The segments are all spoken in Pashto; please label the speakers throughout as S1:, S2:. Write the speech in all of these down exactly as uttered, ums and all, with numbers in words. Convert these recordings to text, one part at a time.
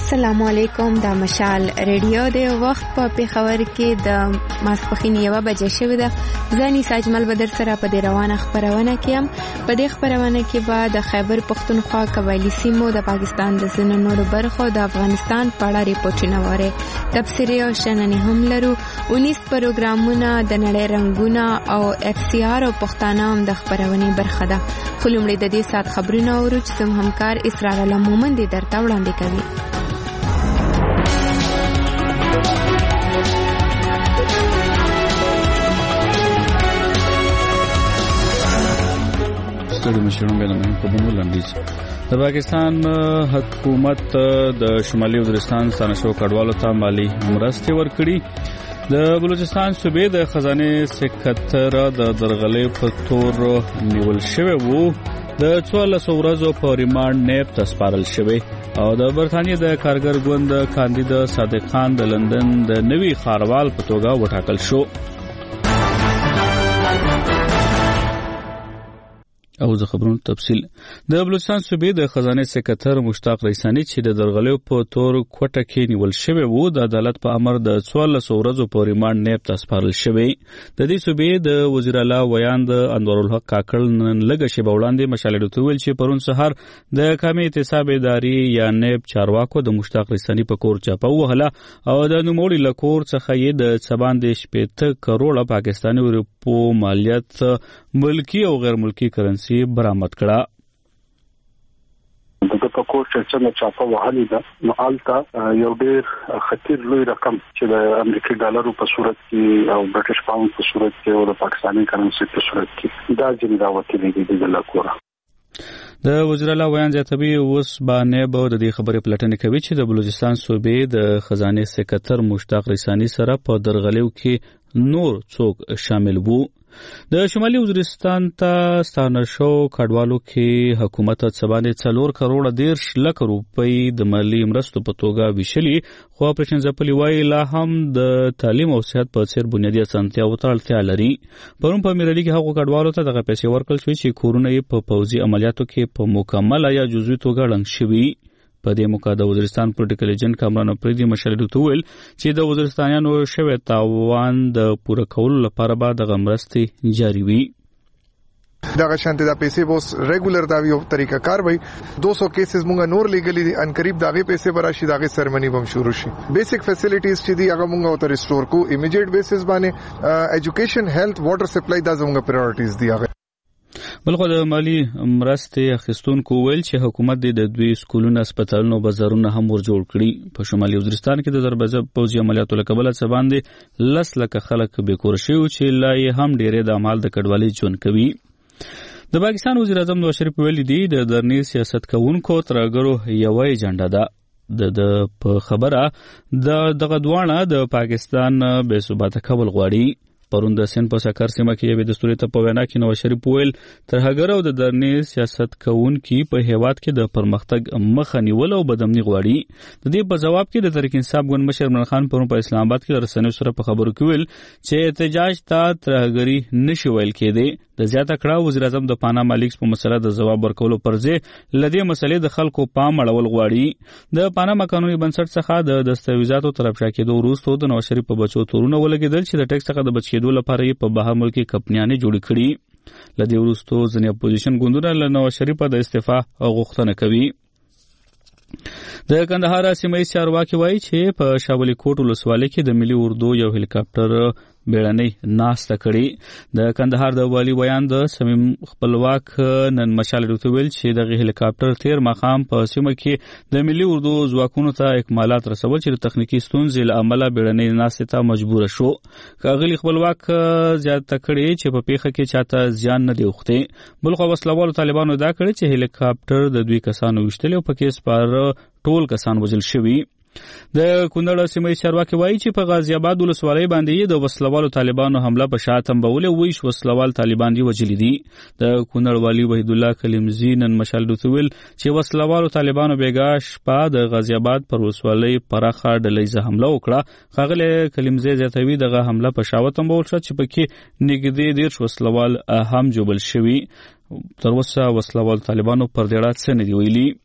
S1: السلام علیکم. د مشال ریډیو د وخت په پیښور کې د ماسپخین یوه بجې شوې ده. ځاني ساجمل بدر سره په دې روانه خبرونه کې هم په دې خبرونه کې به د خیبر پختونخوا قبایلی سیمو د پاکستان د ځینو نورو برخو د افغانستان په اړه ریپورټونه وره تفسیري او شننې هم لرو. اونیس پروګرامونه د نړۍ رنگونه او اف سی آر او پښتانه هم د خبرونه برخه ده. خو لومړی د دې سات خبرونه اورو چې زموږ همکار اسرار الله مومن دې درته وړاندې کوي.
S2: د مشرانو بل مهم خبرونه لاندې د پاکستان حکومت د شمالي وزیرستان سانشو کډوالو ته مالی مرستې ورکړي. د بلوچستان صوبې د خزانه سکتر د درغلې په تور نیول شوی وو د څوارلس ورځو په ریماند نیب ته سپارل شوی او د برتانیې د کارګر ګوند کاندید صادق خان د لندن د نوي ښاروال په توګه وټاکل شو. او زه خبرونو تفصیل د بلوچستان صوبې د خزانه سکتر مشتاق ریسانی چې د درغلیو په تور کوټه کې نیول شوی وو د عدالت په امر د څوارلس ورځو په ریماند نیب ته سپارل شوی. د دې صوبې د وزیر اعلی ویاند انورالحق کاکړ نن لږه شیبه وړاندې مشالې ته ویل چې پرون سهار د قومي احتساب ادارې یا نیب چارواکو د مشتاق ریسانی په کور چاپه وهله او د نوموړي لکور څخه یې د څباندې شپېته کروڑه پاکستاني روپو مالیات ملکی او غیر ملکی کرنسی برآمد کړه.
S3: دغه په کور چې څنګه چاپه وهلې ده نو آلته یو ډېر خطر لوی رقم چې د امریکایي ډالرو په صورت کې او برټش پاوند په صورت کې او د پاکستاني کرنسی په صورت کې دا ځینې راوتلي دي د لکوره.
S2: د وزیر اعلی ویان زیاتوي اوس باندې به د دې خبرې پلټنه کوي چې د بلوچستان صوبې د خزانه سکتر مشتاق ریسانی سره په درغلیو کې نور څوک شامل وو. د شمالي وزیرستان ته ستانه شو کډوالو کې حکومت څباندې څلور کروڑه دیرش لک روپۍ د مالی مرستو په توګه ویشلي. خو اپریشن ځپلي وایي لا هم د تعلیم او صحت په څیر بنیادي اسانتیاو ته اړتیا لري. پرون په میرالي کې هغو کډوالو ته دغه پیسې ورکړل شوې چې کورونه یې په پوځي عملیاتو کې په مکمله یا جزوي توګه ړنګ شوي. په دې موقع د وزیرستان پولیټیکل ایجنټ کامران افریدي مشالې ته ویل چې د وزیرستانیانو شوی تاوان د پوره کولو لپاره به دغه مرستې جاري وي.
S4: دغه شانته د پیسې بوس ریګولر دا یو طریقه کار وای دو سو کیسز مونږه نور لیګلی دي ان قریب دغه پیسې براشي دغه سرمنی بم شروع شي. بیسیک فیسیلیټیز چې دی هغه مونږه او ریسټور کو ایمیډیټ بیسس باندې ایجوکیشن هیلث واټر سپلای دا زموږه پرایورټیز دي. هغه
S2: بلخو د مالی مرستې اخیستونکو ویل چې حکومت د دوی سکولونو هسپتالونو بازارونه هم ور جوړ کړي. په شمالي وزیرستان کې د ضربه پوځي عملیاتو له کبله څه باندې لس لکه خلک بېکور شوي چې لا یې هم ډېری د اعمال د کډوالۍ ژوند کوي. د پاکستان وزیر اعظم نواز شریف ویلي دي د درني سیاست کوونکو ترهګرو یوه ایجنډا ده د په خبره د دغه دواړه د پاکستان بې ثباته کول غواړي. پرون د سین په سکر سیمه کې یوې دستوري ته په وینا کې نواز شریف ویل ترهګر او د درني سیاست کوونکي په هیواد کې د پرمختګ مخه نیول او بدامني غواړي. د دې په جواب کې د تحریک انصاف ګوند مشر عمران خان پرون په اسلام آباد کې رسنیو سره په خبرو کې ویل چې احتجاج ته ترهګري نشي ویل کېدی. د زیاته کړه وزیر اعظم د پاناما لیکس په مسله د جواب ورکولو پر ځای لدې مسلې د خلکو پام اړول غواړي. د پاناما قانوني بنسټ څخه د دستاویزاتو طرف شا کېدو وروسته د نواز شریف په بچو تورونه ولګېدل چې د ټیکس څخه د بچ کېدو لپاره یې په بهر ملکي کمپنیانې جوړې کړي. لدې وروسته ځینې اپوزیشن ګوندونه له نواز شریف د استعفا غوښتنه کوي. د کندهار سیمه ییز چارواکي وایي چې په شاولي کوټ ولسوالۍ کې د ملي اردو یو هلیکاپټر بیړنۍ ناسته کړې. د کندهار د والي ویان د صمیم خپلواک نن مشالې ته ویل چې دغه هلیکاپټر تیر مقام په سیمه کې د ملي اردو ځواکونو ته اکمالات رسول چې د تخنیکی ستونزې له امله بیړنۍ ناسته ته مجبور شو. ښاغلي خپلواک زیاته کړې چې په پیښه کې چاته زیان نه دی اوښتی. بلخو وسلوالو طالبانو دا کړی چې هلیکاپټر د دوی کسانو وشتل او پکې سپاره ټول کسان وژل شوي. د کونړ سیمه ییز چارواکي وایي چې په غازی آباد ولسوالۍ باندې د وسلوالو طالبانو حمله په شا تنبولې ویش وسلوال طالبان دي وژلي دي. د کونړ والي وحید الله کلیمزي نن مشال دوته ویل چې وسلوالو طالبانو بیګا شپه د غازی آباد پر ولسوالۍ پراخه ډلهیزه حمله وکړه. ښاغلی کلیمزي زیاتوي دغه حمله په شا وتنبول شوه چې پکې نږدې دېرش وسلوال هم جوبل شوي. تر اوسه وسلوال طالبانو پر دې اړه څه نه دي ویلي.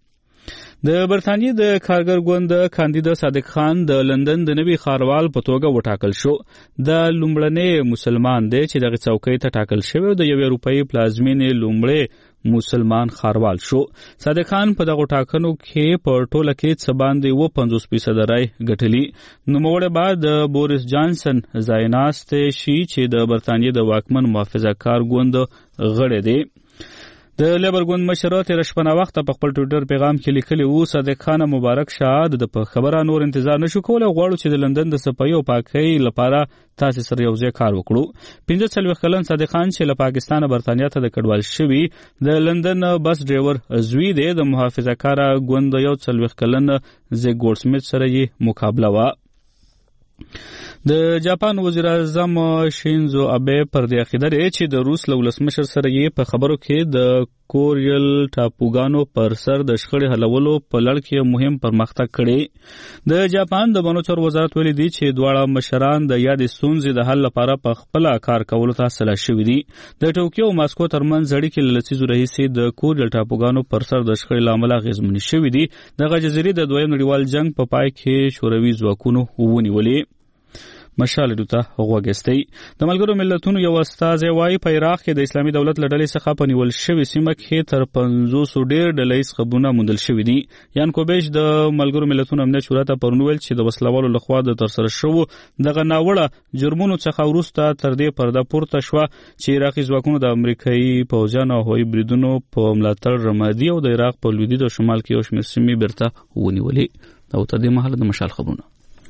S2: د برتانیې د کارګر ګوند کاندید صادق خان د لندن د نوي ښاروال په توګه وټاکل شو. د لومړنی مسلمان دی چې دغه څوکۍ ته ټاکل شوی او د یوې اروپایي پلازمینې لومړی مسلمان ښاروال شو. صادق خان په دغه ټاکنو کې په ټوله کې څه باندې اووه پنځوس فیصده رای ګټلي. نوموړی به د بوریس جانسن ځای ناستی شي چې د برتانیې د واکمن محافظه کار ګوند غړی دی. د لیبر ګوند مشر تېره شپه ناوخته په خپل ټویټر پیغام کې لیکلي وو صادق خان مبارک شه د په خبره نور انتظار نشو کولی او غواړو چې د لندن د صفایي او پاکۍ لپاره تاسې سره یو ځای کار وکړو. پنځه څلوېښت کلن صادق خان چې له پاکستانه برتانیا ته د کډوال شوي د لندن بس ډریور زوی دی. د محافظه کاره ګوند یو څلوېښت کلن زیګ ګورسمیت سره یې مقابله وه. د جاپان وزیر اعظم شینزو ابه پر دې عقیده لري چې د روس له ولسمشر سره یې په خبرو کې د کوریل ټاپوګانو پر سر د شخړې حلولو په لړ کې مهم پرمختګ کړی. د جاپان د بانو چارو وزارت ویلي دی چې دواړه مشران د یادې ستونزې د حل لپاره په خپله کار کولو ته سلا شوي دي. د ټوکیو او ماسکو ترمنځ اړیکې له لسیزو راهیسې د کوریل ټاپوګانو پر سر د شخړې له امله اغېزمنې شوي دي. دغه جزیرې د دویم نړیوال جنګ په پای کې شوروي ځواکونو ونیولې. مشال دوته غوږستی. د ملګرو ملتونو یو استازی وایي په عراق کې د اسلامي دولت له ډلې څخه په نیول شوې سیمه کې تر پنځوسو ډېر ډله ییز قبرونه موندل شوي دي. یان کوبیش د ملګرو ملتونو امنیت شورا ته پرون ویل چې د وسلوالو لخوا د ترسره شوو دغه ناوړه جرمونو څخه وروسته تر دې پرده پورته شوه چې عراقي ځواکونو د امریکایي پوځیانو او هوایي بریدونو په ملاتړ رمادي او د عراق په لویدیځ او شمال کې یو شمېر سیمې بیرته ونیولې. او تر دې مهاله د مشال خبرونه.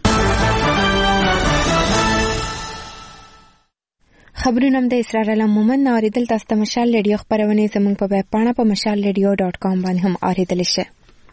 S1: خبرونه هم د اسرار علم مومن اوریدل تاسو ته مشال ریډیو خبرونه زموږ په ویب پاڼه په مشال ریډیو ډاٹ کام باندې هم اوریدل شي.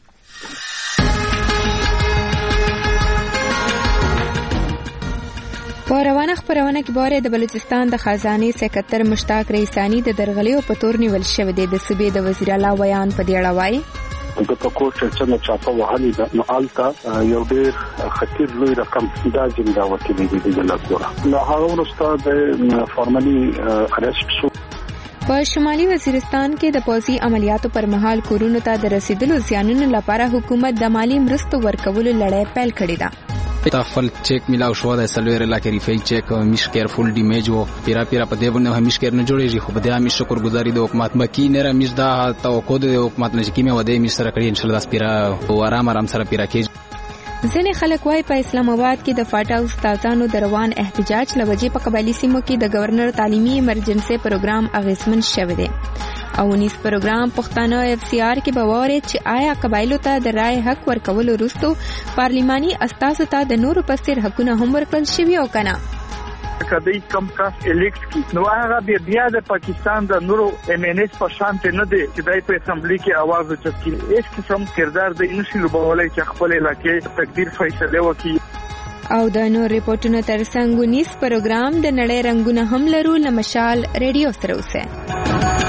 S1: په روانه خبرونه کې باره د بلوچستان د خزانه سکرټر مشتاق رئیسانی د درغلیو په تور نیول شوی دی. د صوبې د وزیر اعلی بیان په دې اړه وایي
S3: د پکور چې څنګه چاپه وهلي ده نو آلته یو ډېر خطر لوی رقم دا جنګا وکړي دي د لګورا نو هغه ورسته د فارملي ارست شو.
S1: په شمالي وزیرستان کې د پوځي عملیاتو پر مهال کورونو ته د رسیدلو زیانونو لپاره حکومت د مالی مرستو ورکولو لړۍ پیل کړې ده.
S5: تا خپل چیک ملاو شو د سلویر لاکه ریفای چیک میش کیرفول ډیمیج او پیرا پیرا په دې باندې همیش کېر نه جوړیږي خو په دې همیش شکر گزاري د حکومت مکی نه را میش دا توقع د حکومت نه کیمه و دې میش سره کړی ان شاء الله پیرا او آرام آرام سره پیرا کېږي.
S1: ځینې خلک وايي په اسلام آباد کې د فاټا استادانو د روان احتجاج لوجې په قبایلی سیمو کې د گورنر تعلیمي ایمرجنسي پروګرام اغیزمن شوی دی. او نیس پروګرام پښتانه اف سی آر کې بواره چې آیا قبایلو ته د رای حق ورکول وروسته پارلیماني استازو ته د نورو پسیر حقونه هم ورکړل شوي او کنه.
S6: کدی کم کاس الیکټ کی نو هغه بیا د پاکستان د نورو ایم ان ایس په شان ته نه دی چې دای په اسمبلی کې आवाज وچتي. هیڅ قسم کردار د انشي لوبولای چې خپل علاقې تقدیر فیصله وکړي.
S1: او د نور ریپورتونو ترڅنګ نیس پروګرام د نړۍ رنگونه هم لرو لمشال ریډیو سره اوسه.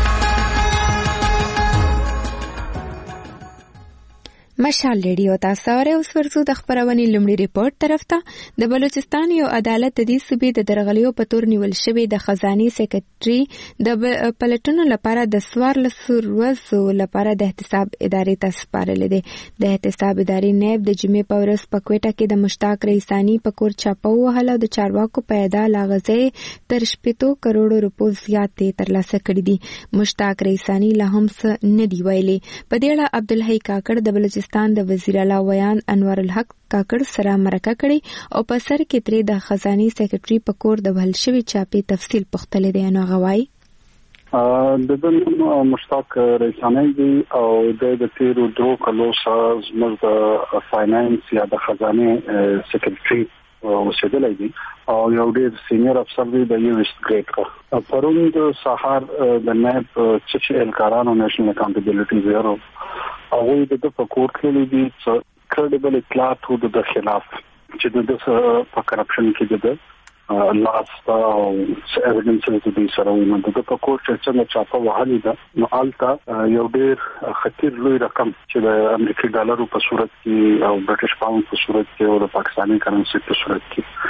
S1: مشال ریډیو تاسو اورئ. اوس ورځو د خبرونې لومړی ریپورت طرف ته. د بلوچستان یو عدالت د دې صوبې د درغلیو په تور نیول شوی د خزانه سکرټري د پلټونو لپاره د سوارلس ورځو لپاره د احتساب ادارې ته سپارل دي. د احتساب ادارې نیب د جمعې په ورځ په کوټه کې د مشتاق رئیسانی په کور چاپه وهله د چارواکو په ادا لاغزه تر شپږ کروڑ روپو زیات ترلاسه کړي دي. مشتاق رئیسانی له هم څه نه دی ویلي. په دې اړه عبدالحی کاکړ د بلوچستان د وزیر اعلی ویان انور الحق کاکړ سره مرکه کړي او په سر کې ترې د خزانه سکرټري په کور د بهل شوی چاپې تفصیل پوښتلې دی. نو غواړي
S3: د دې مشتاق رئیسانی دی او د تیرو دوه کلو سره زموږ د فاینانس یا د خزانه سکرټري وسیدلای دي او یو ډیر سینیئر افسر دی د یو ویسټ ګریډ پرون د سهار د نیب چیف الکارانو نېشنل اکاونټیبিলিټي بیورو او د په کور کې دي چې کریډیبل اطلاعات وو د خلاف چې د په کرپشن کې د لاس او ایویډنس د دې سره ونه د په کور چې څنګه چاپه وهلي ده نو آلته یو ډیر خطر لوی رقم چې د امریکایي ډالرو په صورت کې او برټش پاوند په صورت کې او د پاکستاني کرنسي په صورت کې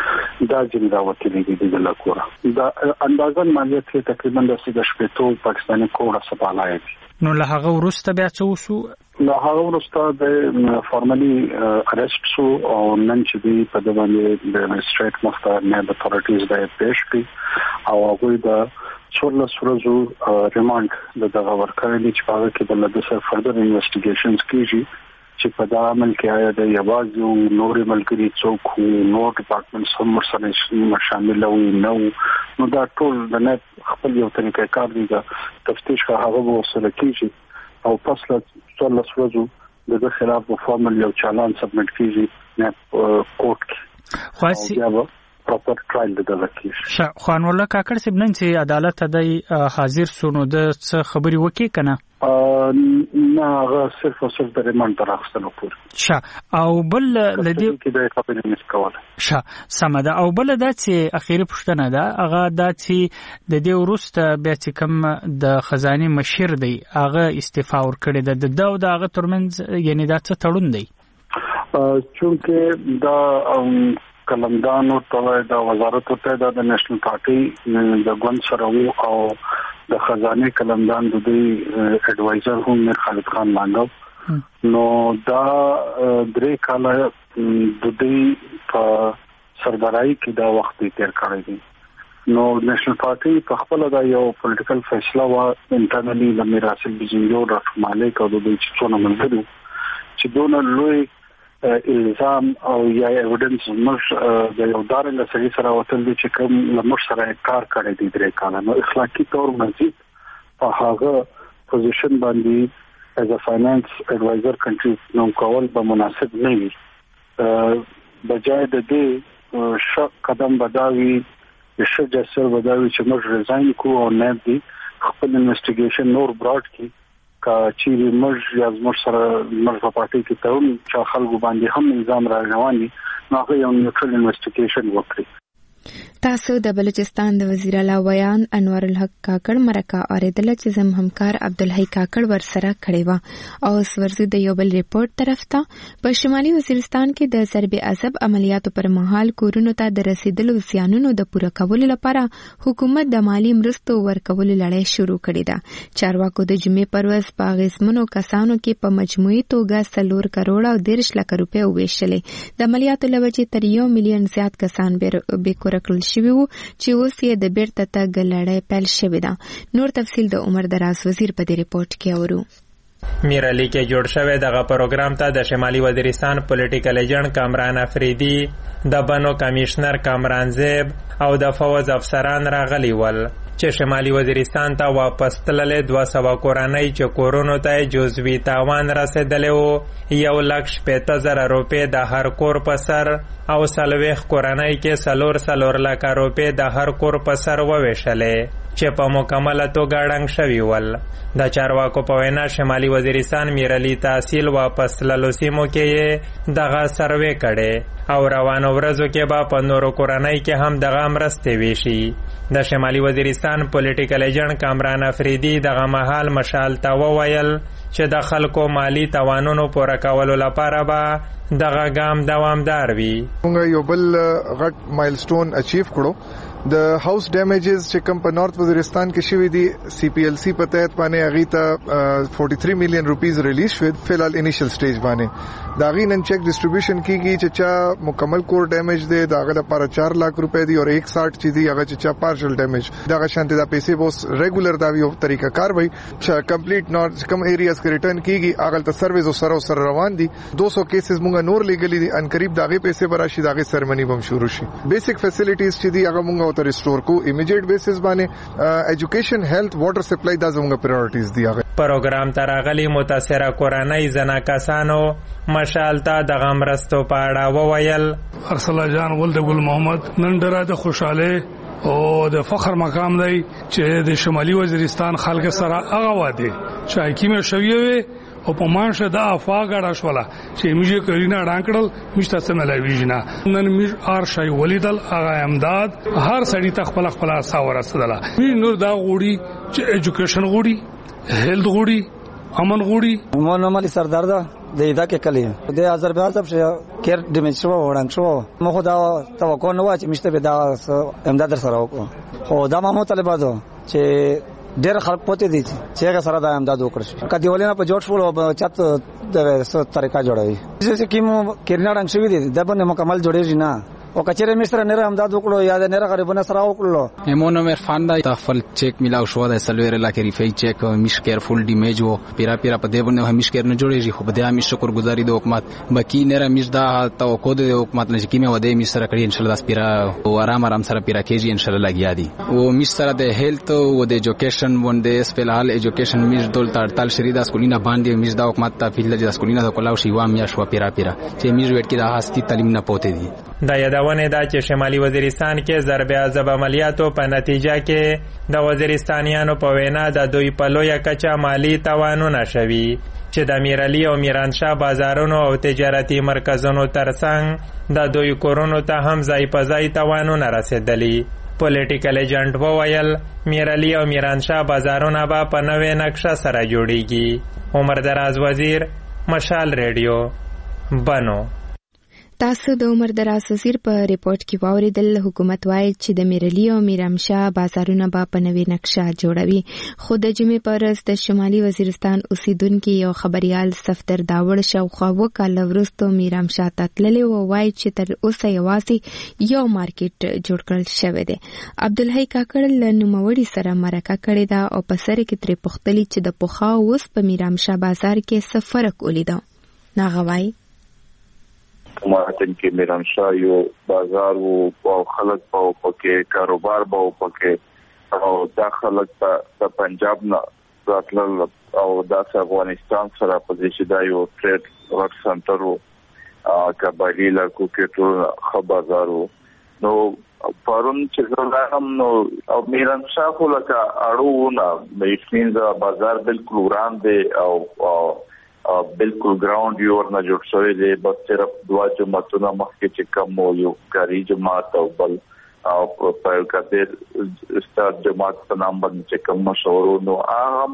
S3: دا جن راوتلې دي د لکوره دا اندازن مالیات تقریبا د سیده شپږ پاکستاني کوړه سپالای دي.
S7: نو له هغه وروسته بیا څه وشو؟
S3: له هغه وروسته د فارملی اریسټ شو او نن چې دی په د باندې د میجستریټ مختار نه د اتھارټیز د پیش کړي او هغه د څورلس ورځو ریماند د دغه ورکړې چې په هغه کې د لږه فردر انویسټیګیشنز کیږي چې په دا عمل کې آیا د یوازې نورې ملګری څوک نور ډپارټمنټس هم ورسره شامل وي نو نو دا ټول د نه خپل یو طریقې کار دی دا تفتیش هغه وسره کیږي او پس له څورلس ورځو د خلاف په فارمل یو چالان سبمټ کیږي نه کوټ کې
S7: خاصي
S3: پراپر ټرایل د دغه کیږي.
S7: خوان الله کاکړ صاحب نن چې عدالت ته حاضر سونو د څه خبري وکي کنه
S3: نه هغه صرف او صرف د ریماند تر اخستلو پورې
S7: ښه او بل لدی
S3: کې د خبرې نس کوله
S7: ښه سمده او بل دا چې اخیری پښتنه ده هغه دا چې د دې وروسته بیا چې کوم د خزانه مشر دی هغه استعفا ور کړی ده د داو دغه ترمنځ یعنی دا څه تړون دی
S3: چونکه دا کلمدانو ته د وزارت ته د نېشنل پارټي د ګوند سره وو او د خزانه کلمدان د دوی اډوایزر هم میر خالد خان مانګو نو دا درې کاله د دوی په سربراهي کې دا وخت تیر کړی دی نو نېشنل پارټي په خپل دا یو پولیټیکل فیصله وا انټرنلی د میراثل بجنګو ډاکټر مالک او د دوی څونه منځرو چې دونه لوی الزام او یا ایویډنس موږ د یو دارنګ سړي سره وتل دي چې کوم موږ سره کار کړی دی درې کاله نو اخلاقی تور مزید په هغه پوزیشن باندې as a finance advisor country نو کول به مناسب نه وي بجای د دې شک قدم بداوي چې جسر بداوي چې موږ ریزاین کو او نه دي خپل انویسټیګیشن نور براډ کی کا چې موږ یا موږ سره موږ په پاتې کې ته هم چې خلکو باندې هم نظام راغوان دي نو هغه یو نیوټرل انویسټیګیشن وکړي.
S1: تاسو د بلوچستان د وزیر اعلی ویان انور الحق کاکړ مرکه اوریدل چې زم همکار عبدالحی کاکړ ورسره کړی و او سورزي د یو بل ریپورت طرف ته په شمالي وزیرستان کې د ضرب عصب عملیاتو پر مهال کورونو ته د رسیدلو زیانونو د پوره کولو لپاره حکومت د مالی مرستو ورکولو لړۍ شروع کړې ده. چارواکو د جمعې پر ورځ په غیسمنو کسانو کې په مجموعي توګه سلور کروڑ او دیرش لک روپۍ وویشلې. د عملیاتو لوجې تر یو میلیون زیات کسان به کور کړل شوی وو چې اوس یې د بیرته تګ لړۍ پیل شوې ده. نور تفصیل د عمر دراز وزیر په دې ریپورت کې اورو.
S8: میرعلی کې جوړ شوی دغه پروګرام ته د شمالي وزیرستان پولیټیکل ایجنټ کامران افریدي د بنو کمشنر کامران زیب او د فوز افسران راغلي ول چې شمالي وزیرستان ته واپس تللې دوه سوه کورنۍ چې کورونو ته جزوي تاوان رسېدلی و یو لک شپېته زره روپۍ د هر کور په سر او څلوېښت کورنۍ کې څلور څلور لکه روپۍ د هر کور په سر وویشلې چې په مکمله توګه ړنګ شوي ول. د چارواکو په وینا شمالي وزیرستان میرعلی تحصیل واپس تللو سیمو کې یې دغه سروې کړې او روانو ورځو کې به په نورو کورنۍ کې هم دغه مرستې ویشي. د شمالي وزیرستان پولیټیکل ایجنټ کامران افریدي دغه مهال مشال ته وویل چې د خلکو مالی توانونو پوره کولو لپاره به دغه ګام دوامدار وي.
S4: موږ یو بل غټ مایلسټون اچیو کړو. د هاوس ډیمیجز چې کوم په نارث وزیرستان کې شوی دي سی پی ایل سی په تحت باندې هغه ته تیالیس میلیون روپیز ریلیز شوی فلال انیشل سټیج باندې دا غي نن چیک ډیسټریبیوشن کیږي چې چا مکمل کور ډیمیج دی داغه لپاره چار لک روپے دی او ایک سو ساٹھ چې دی هغه چې چا پارشل ډیمیج دغه شانته دا پیسې بوس ریګولر دا یو طریقه کار وای چې کمپلیټ نارث کم ایریاز کې ریټرن کیږي هغه ته سرویز او سره سره روان دي. دو سو کیسز مونږ نور لیګلی دي ان قریب داغه پیسې براشي داغه سرمنی بم شروع شي. بیسیک فیسیلیټیز چې دی هغه مونږ ته ریسټور کو امیډیټ بیسس باندې ایجوکیشن هیلث واټر سپلای دا زموږ پرایورټیز دي.
S8: پروګرام ته راغلي متاثره کورنۍ زنا کسانو مشال ته د غمرستو په اړه وویل.
S9: ارسلا جان ولد ګل محمد نن ډېره د خوشاله او د فخر مقام دی چې د شمالي وزیرستان خلک سره هغه واده چې حکیمه شویوي او په مانشه دا افاګړه شوله چې میږي کلینا ډانکړل مشته سملای ویجنا نن میږ ار شای ولیدل هغه امداد هر سړی تخپل خپل اساور رسدله می نور دا غوړي چې ایجوکیشن غوړي هیلث غوړي امن غوړي
S10: مو نو مالي سردار دا د دا کې کلی د آذربایجان څخه کیر ډیمیج شو وړاندې شو مخه دا توقع نه و چې مشته به دا امداد سره وکړو خو دا مو طالبات چې ډېر خلک پوتې دي چې هغه سره د امداد وکړي کدی ولینه په جوړ شو او چت د څه طریقه جوړوي چې کیمو کیرنا رنګ شوی دي د باندې مکمل جوړیږي نه او کچره مستر نه امداد وکړو یا د نه غریبانو سره وکړو
S5: همونو مرفان دا تفل چک میلاو شو د سلویر لا کې ریفای چک میش کیرفول ډیمیج و پیرا پیرا په دې باندې همیش کیر نه جوړیږي خو به د همیش شکرګزاري د حکومت بکی نه میش دا توقع د حکومت نه کیمه و د میش سره کړی ان شاء الله پیرا او آرام آرام سره پیرا کېږي ان شاء الله لګیا دي او میش سره د هیلث او د ایجوکیشن باندې سپیشل ایجوکیشن میش دول تړتل شریدا سکولینا باندې میش دا حکومت ته پیل د سکولینا د کولاو شی وام یا شو پیرا پیرا چې میش وټ کې د هستی تعلیم نه پوتې دي
S8: دا یادونه دا چې شمالي وزیرستان کې ضرب عذاب عملیاتو په نتیجه کې د وزیرستانیانو په وینا د دوی په لویه کچه مالی تاوانونه شوي چې د میرعلي او میرانشاه بازارونو او تجارتي مرکزونو ترڅنګ د دوی کورونو ته هم ځای په ځای تاوانونه رسېدلي پولیټیکل ایجنټ وویل میرعلي او میرانشاه بازارونه به په نوې نقشه سره جوړیږي عمر دراز وزیر مشال ریډیو بنو
S1: تاسو د عمر دراز وزیر په ریپورت کې واوریدل حکومت وایي چې د میرعلي او میرامشاه بازارونه به په نوې نقشه جوړوي خو د جمعې په ورځ د شمالي وزیرستان اوسیدونکي یو خبريال صفدر داوړ شاوخوا وکاله وروسته میرامشاه ته تللی و وایي چې تر اوسه یوازې یو مارکیټ جوړ کړل شوی دی عبدالحی کاکړ له نوموړي سره مرکه کړې ده او په سر کې ترې پوښتلي چې د پخوا اوس په میرامشاه بازار کې څه فرق ولیده ناغه وایي
S11: مارتن کې میرانشاه یو بازار وو او خلک په پکې کاروبار به پکې او دا خلک په پنجاب نه راتلل او د افغانستان سره په دې چې دا یو ټریډ ورک سنټر وو کابلی لکو کې ټول خبردار وو نو پرون چې زراهم نو او میرانشاه خو لکه اړو نه مېشینز بازار بالکل وران دی او بالکل ګراوند یو ورنه جوړ شوی دی بس صرف دوا جماعتونه مخکې چې کم یو کاری جماعت او بل او په کډیر استاد جماعت په نام باندې چې کم مشورو نو هغه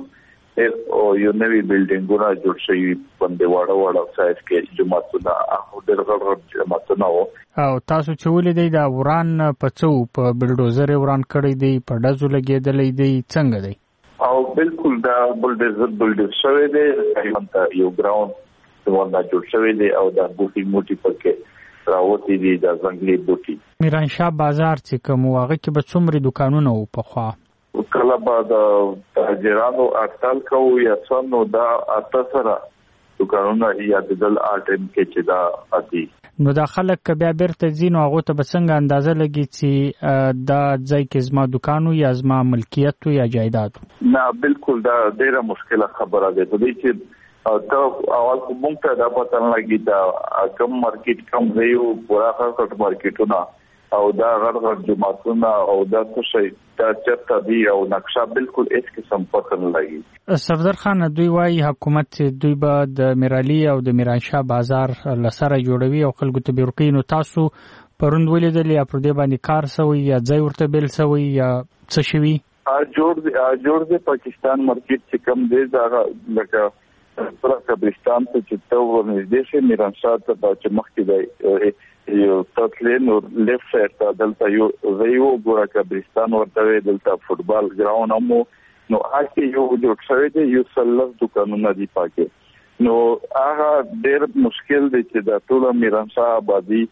S11: او یو نوی بلډینګونه جوړ شوی باندې واړه واړه سایز کې جماعتونه هغه ډېر غړ جماعتونه
S7: او تاسو چې ولې دا وران په څو په بلډوزر وران کړی دی په دزو لګیدلې دی څنګه دی
S11: او بالکل دا بلډوزر بلډوزر شوی دی ایمنه یو ګراوند څنګه جوړ شوی دی او دا بوټي موټي پکې راوتی دي د ځنګلي بوټي
S7: میرانشاه بازار چې کوم واغه کې به څومره دکانونه وو په خوا
S11: کله به د تاجرانو اټال کو یا څنو دا اته سره دکانونه یا د دل اټم کې چې دا اتی
S7: نو دا خلک بیا بیرته ځینو هغه ته بسنګ اندازه لګي چې دا ځای کې زما دکانو یا زما ملکیت یا جایداد
S11: نه بالکل دا ډیره مشکله خبره ده د دې چې ته اول کوم ته دا پته نه لګي دا کم مارکیټ کم ویو پورا خاص مارکیټونه او دا غړ غړ جماعتونه او دا څه شي دا چرته دی او نقشه بالکل هیڅ قسم پته نه لګي
S7: صفدر خان دوی وايي حکومت دوی به د میرعلي او د میرانشاه بازار لسره جوړوي او خلکو ته بیرقي نو تاسو پروند ولیدل یا پر دې باندې کار سوی یا ځای ورته بیل سوی یا څه شوی
S11: جوړ دی جوړ دی پاکستان مارکیټ چې کم دی دا لکه پر قبرستان ته چې تو ورنږدې شي میرانشاه ته چې مخکې دی یو تطلین او لیفت سایډ ته دلته یو ویو ګورا قبرستان ورته دلته فوتبال ګراوند هم نو هغه یو جوړ شوی دی یو سلف دکانونه دی پاکه نو هغه ډېر مشکل دی چې د ټول میرانشاه آبادی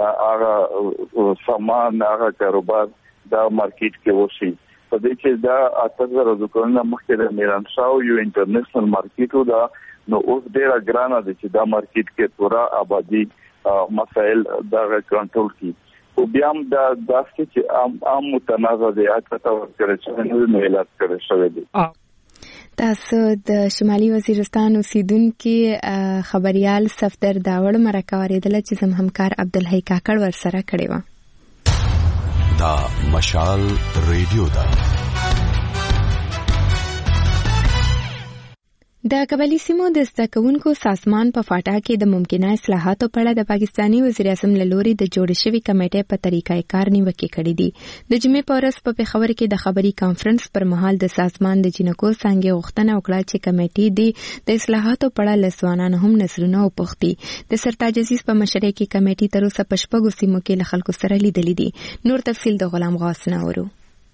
S11: هغه سامان هغه کاروبار دا مارکیټ کې وشي په دې کې دا اته زره دکانونه مخکې د میرانشاه یو انټرنیشنل مارکیټو دا نو اوس ډېر ګرانه دی چې دا مارکیټ کې پورا آبادی مسائل دا کنټرول کی او بیا هم دا داسې چې عام عام متنازع دي اته ورکړل شوی نو اعلان کړی شوی دی
S1: تاسو د شمالي وزیرستان اوسیدونکو خبريال صفدر داوړ مرکه اوریدله چې زم همکار عبدالحی کاکړ ورسره کړی و
S12: دا مشال ریډیو دا
S1: د قبایلی سیمو د زده کوونکو سازمان په فاټا کې د ممکنه اصلاحاتو په اړه د پاکستاني وزیر اعظم له لوري د جوړ شوي کمیټې په طریقې کار نیوکې کړې دي. د جمعې په ورځ په پېښور کې د خبري کانفرنس پر مهال د سازمان د جنکو څنګه غوښتنه وکړه چې کمیټې دی د اصلاحاتو په اړه له ځوانانو هم نظرونه وپوښتي. د سرتاج عزیز په مشرۍ کې کمیټې تر اوسه په شپږو سیمو کې له خلکو سره لیدلې دي. نور تفصیل د غلام غوث نه اورو.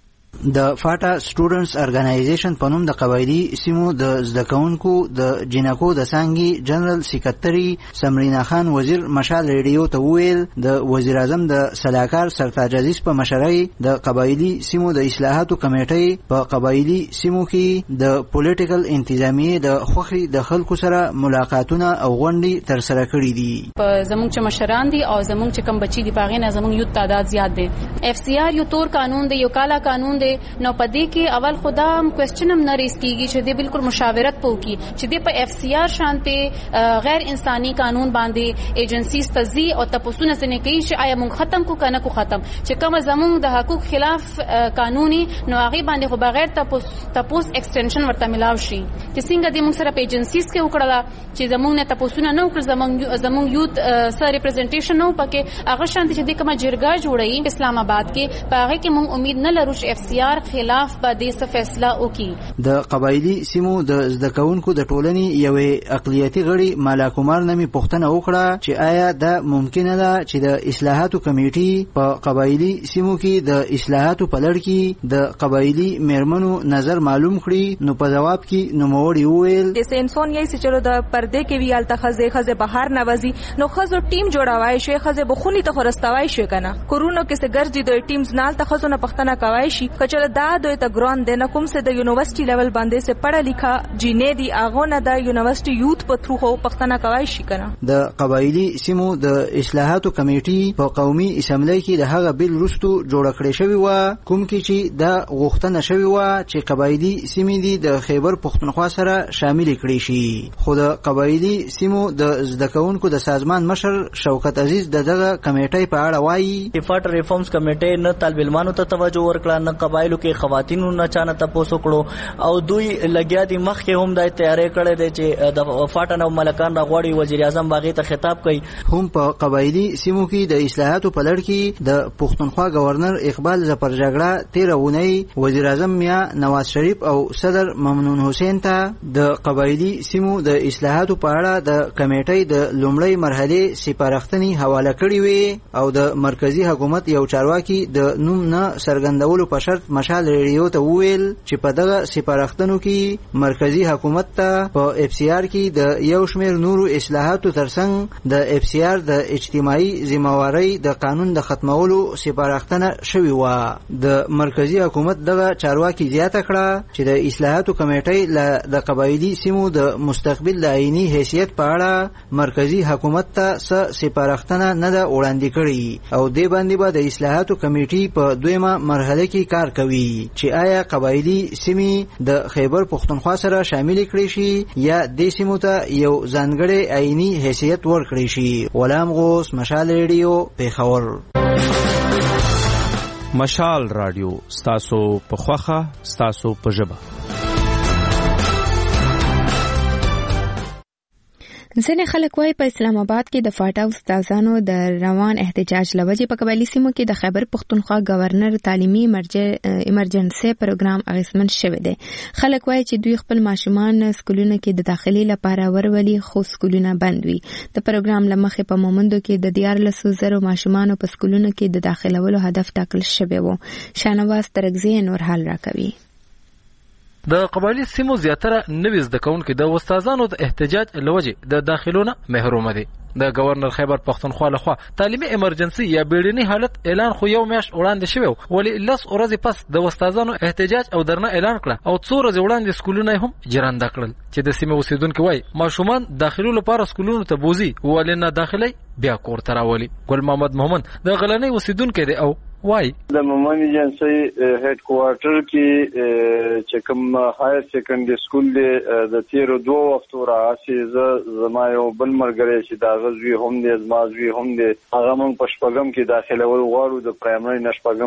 S12: د فاټا سټوډنټس ارګنایزیشن په نوم د قبایلی سیمو د زده کوونکو د جنکو د څانګې جنرال سکرټري سمرینا خان وزیر مشال ریډیو ته وویل د وزیر اعظم د سلاکار سرتاج عزیز په مشرۍ د قبایلی سیمو د اصلاحاتو کمیټې په قبایلی سیمو کې د پولیټیکل انتظامیې د خوخي د خلکو سره ملاقاتونه او غونډې تر سره کړې دي.
S13: په زموږ چې مشران دي او زموږ چې کم بچي دي پاغې نه زموږ یو تعداد زیات دي. اف سی آر یو تور قانون دی، یو کالا قانون دی. نو پدې کې اول خدا کوېسچن هم نه ریس کیږي چې دې بالکل مشاورت پوکي چې دې په اف سی آر شانته غیر انساني قانون باندې ایجنسیز تزي او تاسو نه سنې کوي چې آیا مونږ ختم کو کنه کو ختم چې کوم زموږ د حقوق خلاف قانوني نو هغه باندې خو بغیر تاسو ایکسټنشن ورته ملاو شي چې څنګه دې مونږ سره په ایجنسیز کې وکړه چې زموږ نه تاسو نه نو کړ زموږ زموږ یوت سره ریپرزنټیشن نو پکې هغه شانته چې دې کومه جرګه جوړي اسلام آباد کې پاره کې مونږ امید نه لرو چې اف سی آر خلاف به د څه فیصله وکړي.
S12: د قبایلی سیمو د زده کوونکو د ټولنې یوې اقلیتي غړي مالا کومار نمی پوښتنه وکړه چې آیا دا ممکنه ده چې د اصلاحاتو کمیټې په قبایلی سیمو کې د اصلاحاتو په لړ کې د قبایلی میرمنو نظر معلوم کړي. نو په جواب کې نوموړي وویل
S14: د انسان یې چې چلو د پردې کې ویل تخزه خزه بهر نوازي نو خزو ټیم جوړوي شي خزه بخونی ته خرستوي شي کنه کورونو کې څه ګرځي د ټیمز نال تخزو نه پښتنه کوي شي کچله دا دوی ته ګران دی نه کوم څه د یونیورسيټي لیول باندې څه پڑھا لیکا جینې دی اغه نه د یونیورسيټي یوت په تھرو خو پښتنه کوي شي کنه.
S12: د قبایلی سیمو د اصلاحاتو کمیټې په قومي اسمبلی کې د هغه بیل رستو جوړ کړی شوی و کوم کې چې د غوښتنه شوی و چې قبایلی سیمې دي د خیبر پښتونخوا سره شامل کړي شي. خو د قبایلی سیمو د زده کوونکو د سازمان مشر شوکت عزیز دغه کمیټې په اړه وایي
S15: فاټ ریفارمز کمیټې نه طالب علمانو ته توجه ورکړه نه قبایلو کې خواتینو نه چانه تاسو کړو او دوی لګیا دي مخکې هم د تیارې کړې دي چې د فاټن او ملکان راغوړي وزیر اعظم باغې ته خطاب کوي.
S12: هم په قبایلی سیمو کې د اصلاحاتو په لړ کې د پښتونخوا گورنر اقبال ظفر جګړه تیر اونۍ وزیر اعظم میا نواز شریف او صدر ممنون حسین ته د قبایلی سیمو د اصلاحاتو په اړه د کمیټې د لومړی مرحله سپارښتنې حواله کړې وي او د مرکزی حکومت یو چارواکي د نوم نه سرګندولو په شرط مشال ریډیو ته وویل چې په دغه سپارښتنو کې مرکزی حکومت ته په اف سی آر کې د یو شمېر نورو اصلاحاتو ترڅنګ د اف سی آر د اجتماعي ذمہواری د قانون د ختمولو سپارښتنه شوې و. د مرکزی حکومت دغه چارواکي زیاته کړه چې د اصلاحاتو کمیټې له د قبایلی سیمو د مستقبل د عیني حیثیت په اړه مرکزی حکومت ته څه سپارښتنه نه ده وړاندې کړې او دې باندې به د اصلاحاتو کمیټې په دویمه مرحله کې کار کوي چې آیا قبایلی سیمې د خیبر پښتونخوا سره شامل کړي شي یا د سیمو ته یو ځانګړی عیني حیثیت ورکړي شي. غلام غوث مشال ریډیو پیښور.
S16: مشال رادیو ستاسو په خوخه ستاسو په ژبه.
S1: ځینې خلک وايي په اسلام آباد کې د فاټا استادانو د روان احتجاج لوجې په قبایلی سیمو کې د خیبر پښتونخوا گورنر تعلیمي ایمرجنسي پروګرام اغیزمن شوی دی. خلک وايي چې دوی خپل ماشومان سکولونو کې د داخلي لپاره ورولي خو سکولونه بند وي. د پروګرام لمخې په مومندو کې د دیارلسو زرو ماشومان په سکولونو کې د داخلولو هدف ټاکل شوی و. شانواز ترګزی نور حال راکوي.
S17: د قبایلی سیمو زیاتره نوې زده کوونکي د استادانو د احتجاج لوجې د داخلونه محروم دي. د گورنر خیبر پښتونخوا لخوا تعلیمي ایمرجنسي یا بیړني حالت اعلان خو یو میاشت وړاندې شوی ولی لس ورځې پس د استادانو احتجاج او درنه اعلان کړ او څو ورځې وړاندې سکولونه هم جرانده کړل چې د سیمې اوسیدونکو وایي ماشومان داخلو لپاره سکولونو ته بوزي ولې نه داخلي بیا کور ته راولي. ګل محمد محمد د غلنۍ اوسیدونکو دی او وایي
S18: د مومن ایجنسی هډ کوارټر کې چې کوم هایر سیکنډري سکول دی د تیرو دوه وختو راځي ز زما یو بل مرګري چې دا غزوی هم دی زما زوی هم دی هغه مون په شپږم کې داخله ول غواړو د پرایمري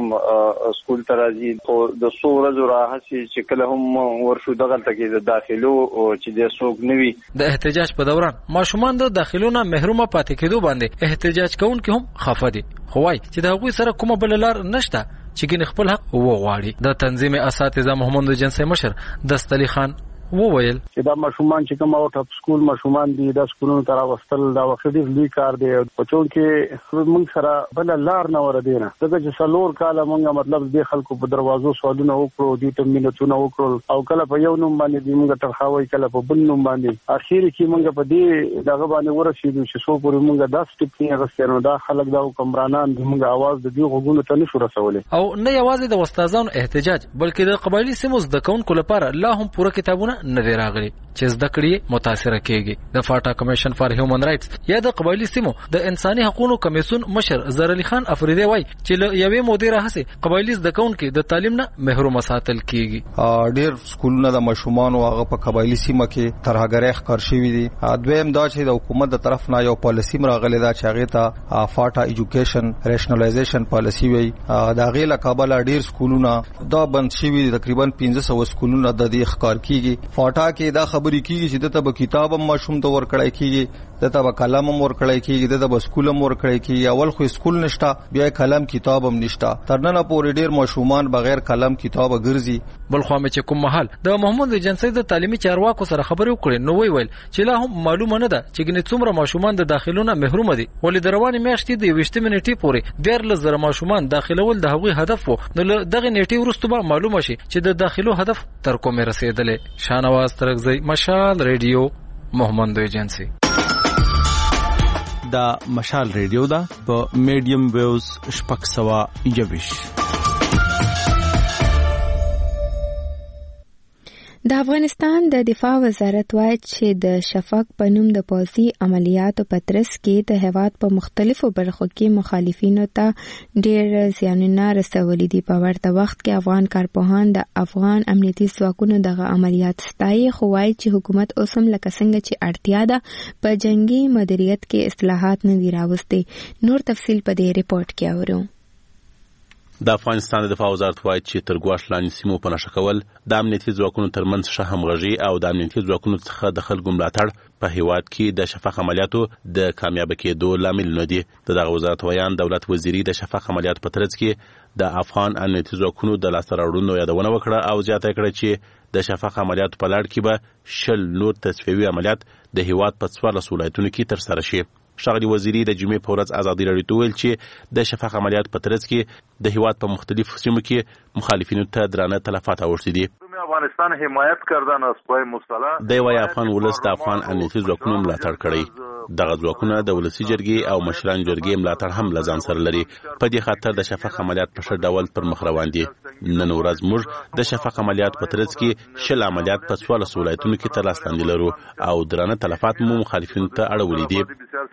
S18: نشپږم سکول ته راځي خو د څو ورځو راځي چې کله هم ورشو دغه تکي د داخلو چې د سوق نوي
S17: د احتجاج په دوران ماشومان د داخلونو محرومه پاتې کېدو باندې احتجاج کوونکي هم خفه دي خو وايي چې د هغوی سره کومه بل لار نشته چې ګین خپل حق وغواړي د تنظیم اساتذه محمد جنسی مشر دستلی خان وویل
S3: چې دا ماشومان چې کوم اوټ اپ سکول ماشومان دي د سکولونو تر واستل دا وخت ډیر لوی کار دی په چون کې موږ سره بل لار نه ور دي نه دغه چې څلور کاله موږ مطلب د خلکو په دروازو سوالونه وکړو دي ته مينتونه وکړو او کله په یو نوم باندې دی موږ تر خاوي کله په بل نوم باندې اخیر کې موږ په دې دغه باندې ورسېدو چې څو پورې موږ داس ټیپینګ غوښتنو دا خلک دا کمرانان د موږ आवाज د دې غوګونو ته نشو رسولې
S17: او نه یوازې د استادانو احتجاج بلکې د قبایلی سیمو د کونکو لپاره لا هم پوره کتابونه نه دی راغلي چې زده کړې متاثر کیږي د فاټا کمیشن فار هیومن رائټس یا د قبایلی سیمو د انساني حقوقو کمیسیون مشر زر علي خان افریدی وای چې له یوې مودې راهسي قبایلی زده کونکو د تعلیم نه محروم ساتل کیږي
S19: ډیر سکولونه د مشومان او هغه په قبایلی سیمه کې ترهګرۍ ښکار شوی دي دویم دا چې د حکومت د طرف نه یو پالیسی راغلی دا چې هغه ته فاټا ایجوکیشن ریشنلایزیشن پالیسی وی دا غیله کابل ډیر سکولونه دا بند شوی تقریبا پنځه سوه سکولونه د دې ښکار کیږي فاټا کې دا خبرې کیږي چې دته به کتاب هم ماشوم ته ورکړای کیږي دته به قلم هم ورکړای کیږي دته به سکول هم ورکړای کیږي اول خو سکول نشته بیا قلم کتاب هم نشته ترنه پورې ډیر ماشومان بغیر قلم کتاب ګرځي
S17: بل خو مې چې کوم محل د محمد جنسی د تعلیمي چارواکو سره خبرې وکړي نو وی ویل چې لا هم معلومه نه ده چې ګنې څومره ماشومان د داخلونو محروم دي ولې د رواني میاشتې د وشت منټي پورې ډیر لزر ماشومان داخلول د هغوی هدف وو نو دغه نیټي ورستو به معلومه شي چې د داخلو هدف تر کومه رسیدلې شانواز ترغزی مشال ریډیو محمد ایجنسی
S16: دا مشال ریډیو دا په میډیم ویوز شپږ سوه یوویشت.
S1: د افغانستان د دفاع وزارت وایي چې د شفق په نوم د پوځي عملیاتو په ترڅ کې د هېواد په مختلفو برخو کې مخالفینو ته ډېر زیانونه رسولي دي. په ورته وخت کې افغان کارپوهان د افغان امنیتي ځواکونو دغه عملیات ستایي خو وایي چې حکومت اوس هم لکه څنګه چې اړتیا ده په جنگي مدیریت کې اصلاحات نه دي راوستي. نور تفصیل په دې ریپورت کې اورو.
S20: د افغانستان د دفاع وزارت وایي چې تر ګواښ لاندې سیمو په نښه کول د امنیتي ځواکونو ترمنځ ښه همغږي او د امنیتي ځواکونو څخه د خلکو ملاتړ په هیواد کې د شفاف عملیاتو د کامیابه کېدو لاملونه دي. د دغه وزارت ویان دولت وزیري د شفاف عملیاتو په ترڅ کې د افغان امنیتي ځواکونو د لاسته راوړنو یادونه وکړه او زیاته کړه چې د شفاف عملیاتو په لړ کې به شل نور تصفیوي عملیات د هیواد په څوارلسو ولایتونو کې ترسره شي. ښاغلي وزیري د جمعې په ورځ ازادي راډیو ته ویل چې د شفاف عملیاتو په ترڅ کې د هیواد په مختلفو سیمو کې مخالفینو ته درانه تلفات اوښتي دي.
S11: افغانستان حمایت کردن از پای مصطلح
S20: دی وای افغان ولس د افغان امنیتي ځواکونو ملاتړ کړی. دغه ځواکونه د ولسي جرګې او مشران جرګې ملاتړ هم له ځان سره لري. په دې خاطر د شفاف عملیات په ښه ډول پر مخ روان دي. نن ورځ موږ د شفاف عملیات په ترڅ کې شل عملیات په څوارلسو ولایتونو کې ترلاسه لاندې لرو او درانه تلفات مو مخالفینو ته اړولي دي.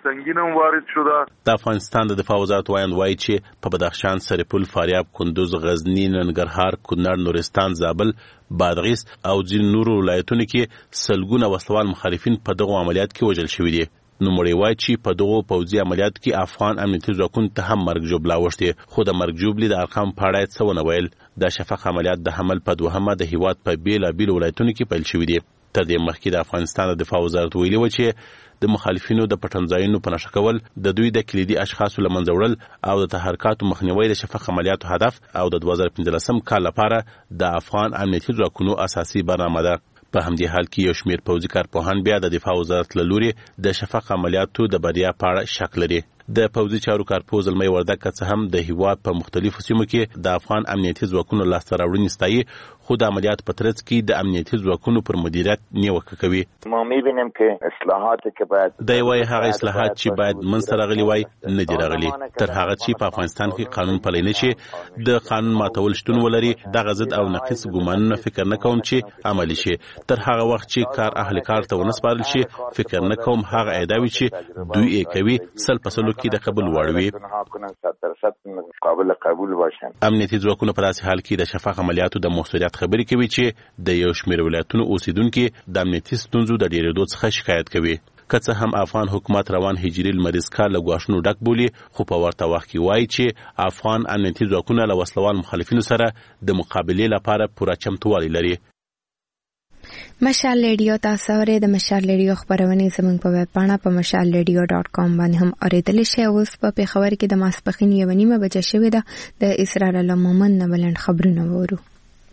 S20: د افغانستان د دفاع وزارت وایي وایي چې په بدخشان، سرپل، فاریاب، کندوز، غزنی، ننګرهار، کونړ، نورستان، زابل، بادغیس او ځینو نورو ولایتونو کې سلګونه وسلوال مخالفین په دغو عملیات کې وژل شوي دي. نوموړی وایي چې په دغو پوځي عملیاتو کې افغان امنیتي ځواکونو ته هم مرګ ژوبله اوښتې خو د مرګ ژوبلې د ارقام په اړه یې څه ونه ویل. د شفق عملیات د حمل په دوهمه د هیواد په بېلابېلو ولایتونو کې پیل شوي دي. تر دې مخکې د افغانستان د دفاع وزارت ویلي و چې د مخالفینو د پټنځایونو په نښه کول، د دوی د کلیدي اشخاصو له منځه وړل او د تحرکاتو مخنیوی د شفق عملیاتو هدف او د دوه زره پنځلسم کال لپاره د افغان امنیتي ځواکونو اساسي برنامه ده. په همدې حال کې یو شمېر پوځي کارپوهان بیا د دفاع وزارت له لوري د شفق عملیاتو د بریا په اړه شک لري. د پوځي چارو کارپوه زلمی وردګ که څه هم د هیواد په مختلفو سیمو کې د افغان امنیتي ځواکونو لاسته راوړنې ستایي، خو د عملیاتو په ترڅ کې د امنیتي ځواکونو پر مدیریت نیوکه کوي.
S21: ما می‌بینیم که اصلاحاتی که باید
S20: دی وایي هغه اصلاحات چې باید منځته راغلي وای نه دي راغلي. تر هغه چې په افغانستان کې قانون پلی نه شي، د قانون ماتول شتون ولري، دغه ضد او نقیص ګمانونه فکر نه کوم چې عملي شي. تر هغه وخت چې کار اهل کار ته ونه سپارل شي، فکر نه کوم هغه ادعاوې چې دوی یې کوي سل په سلو کې د قبول وړ وي.
S21: اونها کنن صد درصد قابل قبول باشن.
S20: امنیتي ځواکونه په داسې حال کې د شفاف عملیاتو د موثریت خبرې کوي چې د یو شمېر ولایتونو اوسیدونکو د امنیتي ستونزو د ډېرېدو څخه شکایت کوي. که څه هم افغان حکومت روان هجري لمریز کال له ګواښونو ډک بولي، خو په ورته وخت کې وایي چې افغان امنیتي ځواکونه له وسلوال مخالفینو سره د مقابلې لپاره پوره چمتووالی لري.
S1: مشال ریډیو تاسو اورئ. د مشال ریډیو خبرونه زموږ په ویب پاڼه په مشال ریډیو ډاټ کام باندې هم اورېدلی شئ. اوس په پېښور کې د ماسپښین یوه نیمه بجه شوې ده. د اسرار الله مومن نه بلند خبرونه وورو.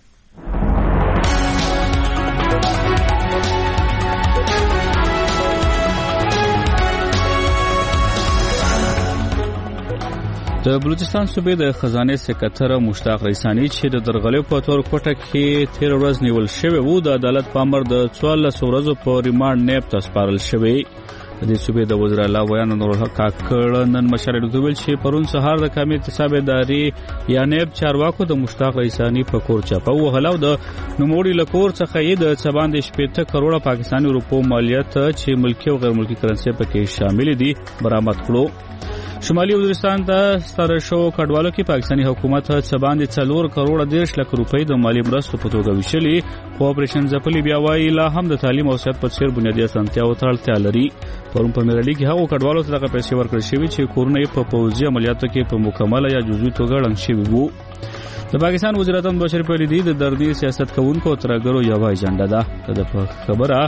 S2: د بلوچستان صوبې د خزانه سکرټر مشتاق ریسانی چې د درغلې په تور کوټه کې تیر ورځ نیول شوی وو، د عدالت په امر د څوارلس ورځو په ریماند نیب ته سپارل شوی. د دې صوبې د وزیر اعلی ویان نور الحق کاکړ نن مشر ډوبل چې پرون سهار د کمی احتساب ادارې یا نیب چارواکو د مشتاق ریسانی په کور چاپه وهلو د نوموړي لکور څخه یې د سباند شپږ کروڑه پاکستاني روپو مالیات چې ملکی او غیر ملکی کرنسي پکې شامل دي برآمد کړو. شمالي وزیرستان ته ستاره شو کډوالو کې پاکستاني حکومت څه باندې څلور کروڑه دیرش لک روپۍ د مالی مرستو په توګه ویشلې، خو اپریشن ځپلي بیا وایي لا هم د تعلیم او صحت په څیر بنیادي اسانتیاو ته اړتیا لري. پرون په میرالي کې هغو کډوالو ته دغه پیسې ورکړل شوي چې کورونه یې په پوځي عملیاتو کې په مکمله یا جزوي توګه ړنګ شوي وو. د پاکستان وزیر اعظم بشیر پهلوی د دردي سیاست کوونکو ترګرو یو ایجنډا ده. د خبره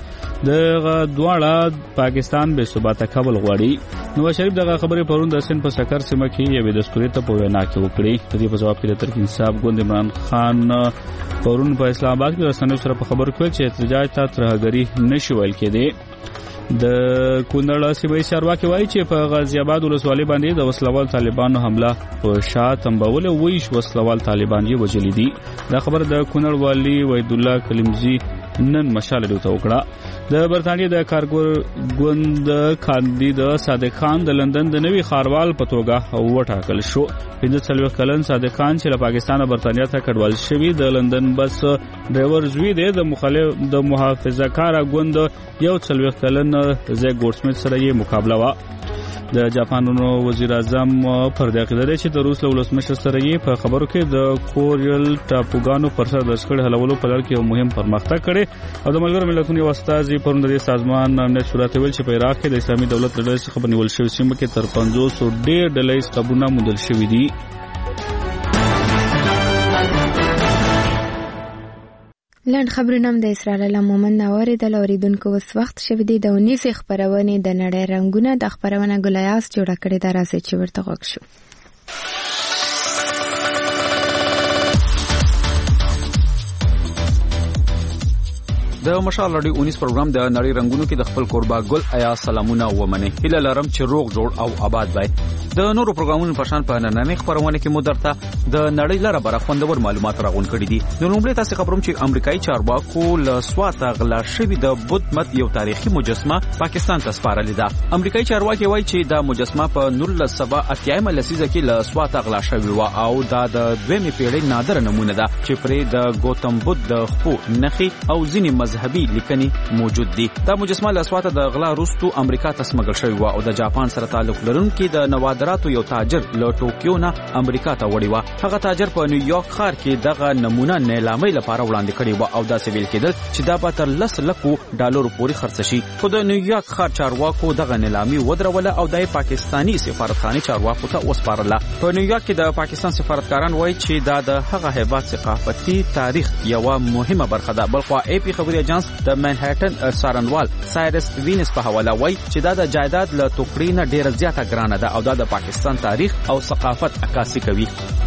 S2: د دواړه پاکستان به ثبات کول غواړي. نواز شریف دغه خبره پرون د سن په سکر سیمه کې یو دستوري ته په وینا کې وکړي. د دې په جواب کې د ترک انصاف ګوند عمران خان پرون په اسلام آباد کې رسنیو سره په خبر کې چې احتجاج ته ترهګری نشي ویل کېدی. د کونړ سیمه چارواکي وایي چې په غازی آباد ولسوالۍ باندې د وسلوال طالبانو حمله په شا تنبول ویش وسلوال طالبان یې وجلي دي. دا خبر د کونړ والی وحید الله کلیمزی نن مشال ډیو ته وکړه. د برتانیې د کارګر ګوند کاندید صادق خان د لندن د نوي خاروال په توګه وټاکل شو. پنځه څلوېښت کلن صادق خان چې له پاکستانه برتانیا ته کډوال شوی د لندن بس ډرایور زوی دی. د مخالف د محافظه کار ګوند یو څلوېښت کلن زی ګورسمت سره یې مقابله وا. د جاپانونو وزیر اعظم پر دې عقیده چې د روس له ولسمشر سره یې په خبرو کې د کوریل ټاپوګانو پر سر د شخړې حلولو په لړ کې یو مهم پرمختګ کړي. او د ملګرو ملتونو یو استازي پرون د سازمان امنیت شورا ته ویل چې په عراق کې د اسلامي دولت له ډلې څخه بنول شوی سیمه کې تر پنځوس ډېر ډلې قبرونه موندل شوي دي.
S1: لنډ خبرونه د اسرار الله مومن نواري د اوریدونکو وس وخت شوه دي. د ونیس خبرونه د نړۍ رنگونه د خبرونه ګلیاس جوړ کړي د راځي چې ورته غوښ شو.
S22: د مشال رادیو اونیس پروګرام د نړۍ رنگونو کې د خپل قربا ګل ایا سلامونه ومنه. هیله لرم چې روغ جوړ او آباد وای. د نورو پروګرامونو په شان په نننۍ خبرونه کې مو درته د نړۍ لپاره بره خوندور معلومات راغون کړي دي. نو لومړی تاسو خبروم چې امریکایي چارواکو له سواته غلا شوی د بت مت یو تاریخي مجسمه پاکستان ته سپارلې ده. امریکایي چارواکي وایي چې دا مجسمه په نولس سوه اتیا لسیزه کې له سواته غلا شوی و او دا د دویمې پیړۍ نادر نمونه ده چې پرې د ګوتم بت د خپو نخي او ځینې مذهبي لیکنې موجود دي. دا مجسمه له سواته د غلا وروسته امریکا ته سمګل شوی و او د جاپان سره تعلق لرونکي د نوادراتو یو تاجر له ټوکیو نه امریکا ته وړي و. هغه تاجر په نیویارک ښار کې دغه نمونه نیلامۍ لپاره وړاندې کړی و او دا سویل کېدل چې دا به تر لس لکو ډالرو پورې خرڅ شي. خو د نیویارک ښار چارواکو دغه نیلامي ودروله او د پاکستاني سفارتخانې چارواکو ته وسپارله. په نیویارک کې د پاکستان سفارتکاران وایي چې دا د هغه هیواد ثقافتي تاریخ یو مهمه برخه ده. بلخوا ای پی خبري اجانس د منهټن سارنوال سایرس وینس په حواله وایي چې دا د جایداد له ټوکري نه ډیره زیاته ګرانه ده او دا د پاکستان تاریخ او ثقافت عکاسي کوي.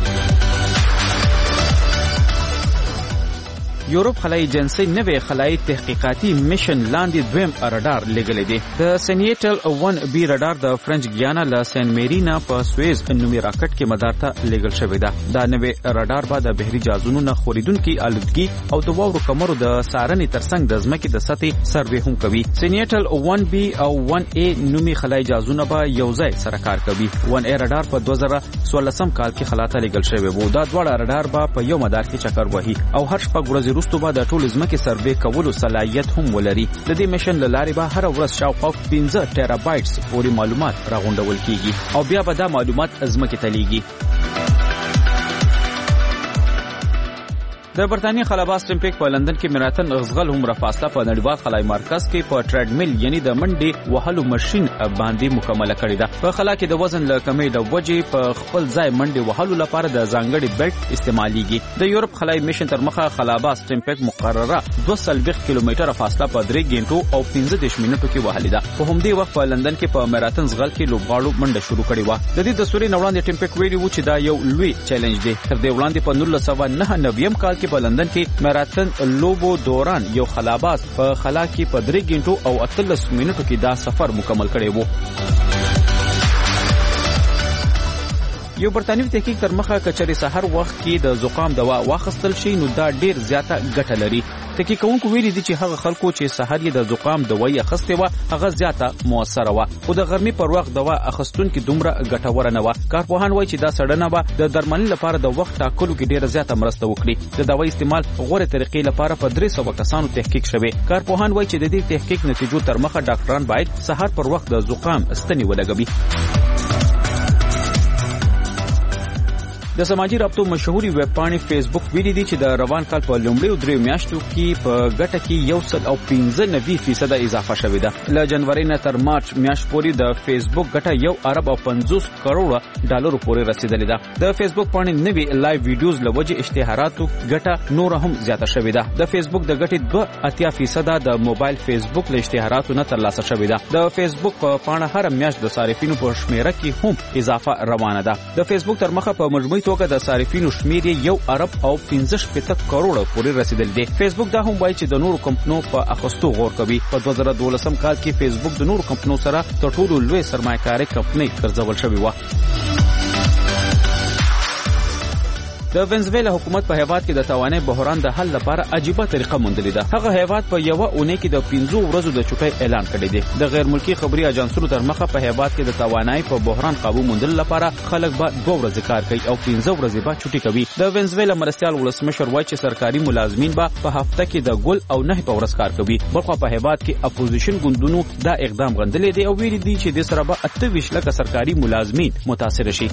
S22: یورپ خلای ایجنسی نوې خلای تحقیقاتي میشن لاندې دویم رادار لګلې دي. د سینیټل ون بی رادار د فرنچ ګیانا له سین میرینا په سویز نومي راکټ کې مدار ته لګل شوی ده. دا نوې رادار به د بحري جازونو نه خوریدونکي الودګي او د واورو کمرو د سارنې ترڅنګ د ځمکې د سطحې سروې هم کوي. سینیټل ون بی او ون ای نومي خلای جازونه به یوځای سره کار کوي. ون ای رادار په دوه زره څوارلسم کال کې خلا ته لګل شوی و. دا دواړه رادار به په یو مدار کې چکر وهي او هر شپږ ورځې وروسته به د ټول ځمکې سروې کولو صلاحیت هم ولري. د دې مشن له لارې به هر ورځ شاوخوا پنځه ټیرابایټس پورې معلومات راغونډول کیږي او بیا به دا معلومات ځمکې ته لیږي. د برتانیې خلاباز ټیمپیک په لندن کې میراتن غزغل هم فاصله په نړیوال خلای مرکز کې په ټریډمیل یعنی د منډې وهلو ماشين باندې مکمله کړې ده. په خلا کې د وزن له کمۍ د وجې په خپل ځای منډې وهلو لپاره د ځانګړي بیلټ استعماليږي. د یورپ خلای میشن تر مخه خلاباز ټیمپیک مقرره دوه سوه کیلومتره فاصله په درې غنټو او پنځه دېرش منټو کې وهلې ده. په همدې وخت په لندن کې په میراتن زغل کې لوبغاړو منډه شروع کړې و. د دې د سوري نوړاندې ټیمپیک ویلي و چې دا یو لوی چیلنج دی. تر دې وړاندې په نولس سوه نهه نوي کال کې په لندن کې میراتن لوبو دوران یو خلاباز په خلا کې په درې غنټو او اتلس منټو کې دا سفر مکمل کړی و. یو برتانوي تحقیق تر مخه کچري سحر وخت کې د زکام دوا واخستل شي نو دا ډیر زیاته ګټه لري. تحقیقونکو ویلي دي چې هغه خلکو چې سحر یې د زکام دوايي اخستې و هغه زیاته موثره و او د غرمې پر وخت دوا اخستون کې دومره ګټوره نه و. کارپوهان وایي چې دا سړنه به د درملنې لپاره د وخت ټاکلو کې ډیره زیاته مرسته وکړي. د دوايي استعمال غوړه طریقې لپاره په درې سوه کسانو تحقیق شوی. کارپوهان وایي چې د دې تحقیق نتیجو تر مخه ډاکټران باید سحر پر وخت د زکام ستنې ولګوي. د سماجی رابطو مشهوري ویب پاڼې فیسبوک ویلي دي چې د روان کال په لومړیو درې میاشتو کې په ګټه کې یو سل او پنځه نوي فیصد اضافه شوې ده. له جنوري نه تر مارچ میاشت پورې د فیسبوک ګټه یو ارب او پنځوس کروڑه ډالر پورې رسیدلې ده. د فیسبوک پاڼې نوي لایو ویډیوز لوجه اشتهاراتو ګټه نور هم زیاته شوې ده. د فیسبوک د ګټې دوه اتیا فیصد د موبایل فیسبوک له اشتهاراتو نه ترلاسه شوې ده. د فیسبوک په پاڼه هر میاشت د صارفینو په شمیره کې هم اضافه روانه ده. د فیسبوک تر مخه په مجموعي توګه د صارفینو شمیر یو ارب او پنځه شپږ کروڑه پورې رسیدل دي. فیسبوک دا هم وایي چې د نورو کمپنیو په اخستو غور کوي. په دوه زره دولسم کال کې فیسبوک د نورو کمپنیو سره تر ټولو لوی سرمایه‌کاري کمپنۍ ګرځول شوې و. د وینزویلا حکومت په هیواد کې د توانای بحران د حل لپاره عجیبه طریقه موندلې ده. هغه هیواد په یو اونۍ کې د پنځو ورځو د چټۍ اعلان کړی دی. د غیر ملکی خبري اژانسونو تر مخه په هیواد کې د توانای په بحران قابو موندل لپاره خلک به دوه ورځې کار کوي او پنځه ورځې به چټي کوي. د وینزویلا مرستيال ولسمشر وایي چې سرکاري ملازمین به په هفته کې د ګل او نه په ورځ کار کوي. بلخو په هیواد کې اپوزیشن ګوندونو دا اقدام غندلې دی او ویلي دي چې د سره به اته ویشت لکه سرکاري ملازمین متاثر شي.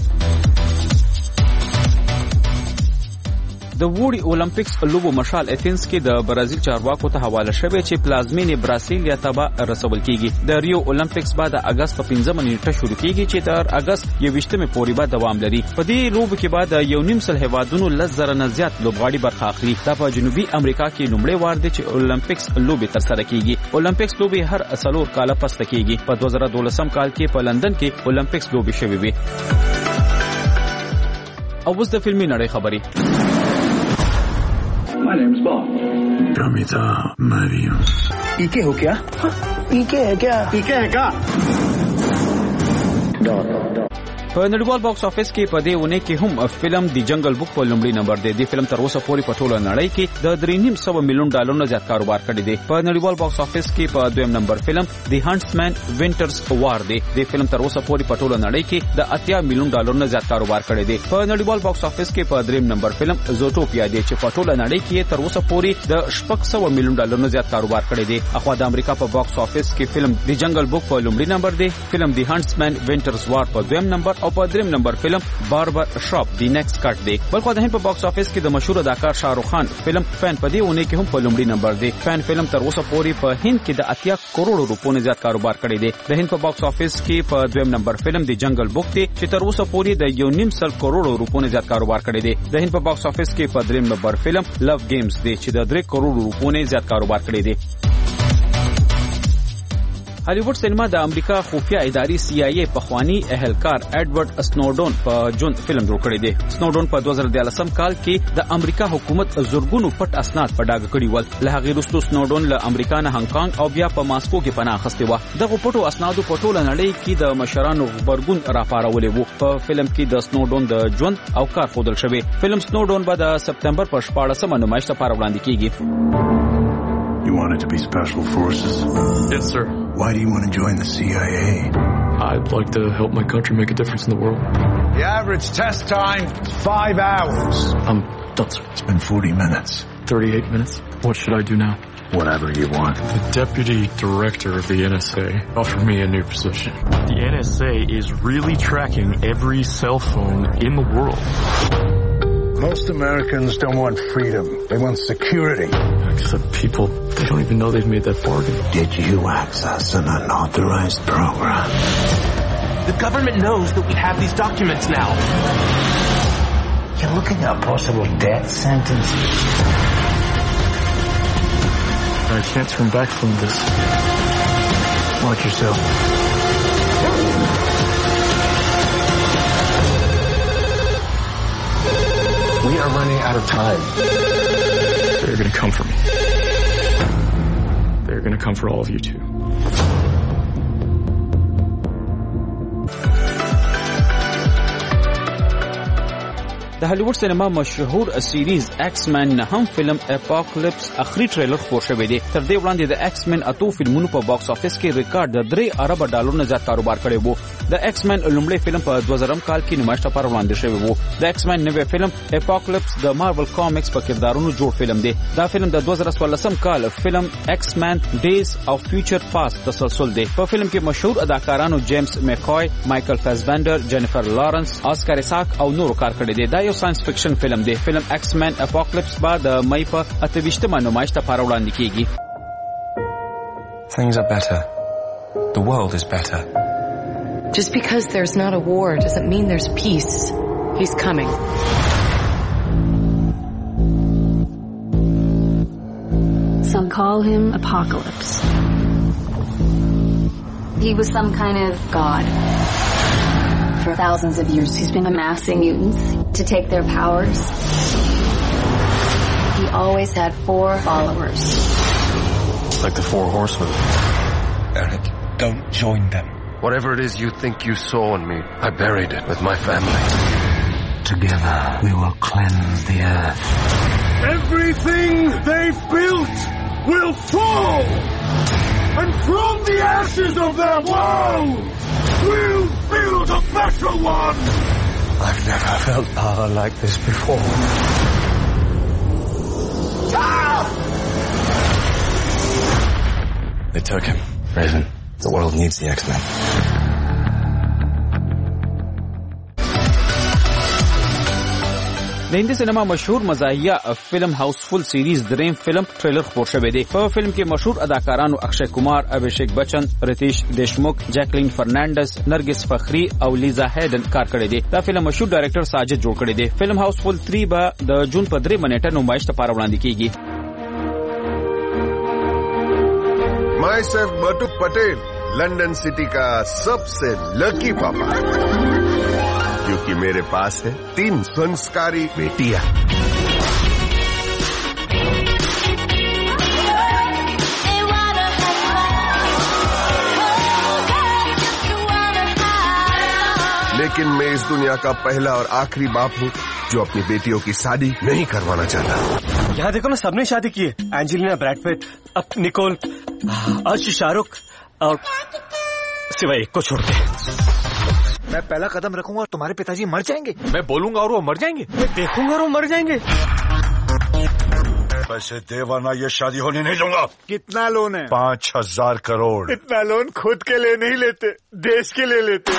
S22: د وړي اولمپیکس لوبو مشال اثینز کې د برازیل چارواکو ته حواله شوی چې پلازمینې برازیلیا ته به رسول کیږي. د ریو اولمپیکس بعد د اگست په پنځمه نیټه شروع کیږي چې تر اگست یوویشتمه پورې به دوام لري. په دې لوب کې بعد یو نیم سل هیوادونو لزر نه زیات لوبغاړي برخه اخلي. دا په جنوبي امریکا کې لومړی وار دی چې اولمپیکس لوبې ترسره کیږي. اولمپیکس لوبې هر څلور کاله پس کیږي. په دوه زره دولسم کال کې په لندن کې اولمپیکس لوبې شوې وي. او اوس د فلمي نړۍ خبري.
S4: My name is Bob. Ramita Mario. ¿Y qué ho kya? ¿Y qué है क्या? ¿Y qué है क्या? No, no, no.
S22: په نړیوال باکس افیس کې په دې ونه کې هم فلم دی جنگل بوک په لومړي نمبر دی. د فلم تر اوسه پورې په ټوله نړۍ کې د درې نیم سوه میلیون ډالر نه زیات کاروبار کړی دی. په نړیوال باکس افیس کې په دویم نمبر فلم دی هانټسمن وینټرز وار دی. د فلم تر اوسه پورې په ټوله نړۍ کې د اتیا میلیون ډالر نه زیات کاروبار کړی دی. په نړیوال باکس افیس کې په دریم نمبر فلم زوټوپیا دی چې په ټوله نړۍ کې تر اوسه پورې د شپږ سوه میلیون ډالر نه زیات کاروبار کړی دی. اخوا د امریکا په باکس افیس کې فلم دی جنگل بوک په لومړي نمبر دی. فلم دی هانټسمن وینټرز وار په دویم نمبر او په دریم نمبر فلم باربر شاپ دی نیکسټ کټ دی. بلخو د هند په باکس افیس کې د مشهور اداکار شاهرخ خان فلم فین په دې ونه کې هم په لومړي نمبر دی. فین فلم تر اوسه پورې په هند کې د اتیا کروڑ روپو نه زیات کاروبار کړی دی. د هند په باکس افیس کې په دویم نمبر فلم دی جنگل بوک دی چې تر اوسه پورې د یو نیم سل کروڑ روپو نه زیات کاروبار کړی دی. د هند په باکس افیس کې په دریم نمبر فلم لو گیمز دی چې د درې کروڑ روپو نه زیات کاروبار کړی دی. هالیوډ سینما د امریکا خفیه ادارې سی آی ای پخوانی اهلکار ایډورډ سنوډون په جون فلم جوړ کړی دی. سنوډون په دوه زره دیارلسم کال کې د امریکا حکومت زورګونو پټ اسناد په ډاګه کړی ول. له هغې وروسته سنوډون له امریکا نه هانګ کانګ او بیا په ماسکو کې پناه اخیستې وه. دغه پټو اسنادو په ټوله نړۍ کې د مشرانو غبرګون راپارولې وو. په فلم کې د سنوډون د ژوند او کار ښودل شوی. فلم سنوډون به د سپتمبر په شپاړسمه نمایش لپاره وړاندې کیږي.
S4: You wanted to be special forces?
S6: Yes, sir.
S4: Why do you want to join the C I A?
S6: I'd like to help my country make a difference in the world.
S4: The average test time is five hours.
S6: I'm done, sir.
S4: It's been forty minutes.
S6: thirty-eight minutes. What should I do now?
S4: Whatever you want.
S6: The deputy director of the N S A offered me a new position. The N S A is really tracking every cell phone in the world.
S4: Most Americans don't want freedom. They want security.
S6: Except people, they don't even know they've made that bargain.
S4: Did you access an unauthorized program?
S9: The government knows that we have these documents now.
S4: You're looking at a possible death sentence.
S6: I can't turn back from this.
S4: Watch yourself.
S9: We are running out of time.
S6: They're gonna come for me. They're gonna come for all of you too.
S22: د هالیوډ سینما مشهور سیریز ایکس مین نه هم فلم اپوکالیپس اخري ټریلر خپور شوی دی. تر دې وړاندې د ایکس مین اتو فلمونو په باکس افیس کې ریکارډ د درې ارب ډالر نه زیات کاروبار کړی وو. د ایکس مین لومړی فلم په دوه زره کال کې نمایش لپاره وړاندې شوی وو. د ایکس مین نوې فلم اپوکالیپس د مارول کامکس په کردارونو جوړ فلم دی. دا فلم د دوه زره څوارلسم کال فلم ایکس مین ډیز اف فیوچر پاست تسلسل دی. په فلم کې مشهور اداکارانو جیمز میکوای، مایکل فاسبندر، جینیفر لارنس، آسکر ایساک او نورو کار کړی دی. دا یو ساينس فکشن فلم دی. فلم ایکس مین اپوکالیپس بعد د مئی په اته ویشتمه نمایش لپاره وړاندې کیږي.
S10: Things are better. The world is better.
S23: Just because there's not a war doesn't mean there's peace. He's coming.
S24: Some call him Apocalypse. He was some kind of god. For thousands of years, he's been amassing mutants to take their powers. He always had four followers.
S10: Like the four horsemen.
S4: Eric, don't join them.
S10: Whatever it is you think you saw in me, I buried it with my family.
S4: Together, we will cleanse the earth.
S25: Everything they've built will fall! And from the ashes of their world, we'll build a better one!
S4: I've never felt power like this before.
S25: Ah!
S10: They took him. Raven, the world needs the X-Men.
S22: د هندي سینما مشهور مزاحیه فلم هاوسفول سیریز دریم فلم ټریلر خپور شوی دی. په فلم کې مشهور اداکارانو اکشے کمار، ابھیشیک بچن، رتیش دیشموک، جیکلین فرنانډز، نرگس فخری او لیزا هیډن کار کړی دی. دا فلم مشهور ډایرکټر ساجد جوړ کړی دی. فلم هاوسفول تھری به د جون په درې منېټه نمایش لپاره وړاندې کیږي.
S26: Myself Matuk Patel, London city का सबसे लकी पापा, क्योंकि मेरे पास है तीन संस्कारी बेटियां. लेकिन मैं इस दुनिया का पहला और आखिरी बाप हूँ जो अपनी बेटियों की शादी नहीं करवाना चाहता.
S9: यहाँ देखो ना, सबने शादी की है. एंजेलिना, ब्रैड पिट, अब निकोल, अर्श, शाहरुख और सिवाय एक को छोड़ के.
S27: मैं पहला कदम रखूंगा और तुम्हारे पिताजी मर जाएंगे.
S9: मैं बोलूंगा और वो मर जाएंगे. मैं देखूंगा और वो मर जाएंगे.
S26: पैसे दे वरना ये शादी होने नहीं दूंगा.
S27: कितना लोन है?
S26: पाँच हजार करोड़.
S27: इतना लोन खुद के लिए नहीं लेते, देश के लिए लेते.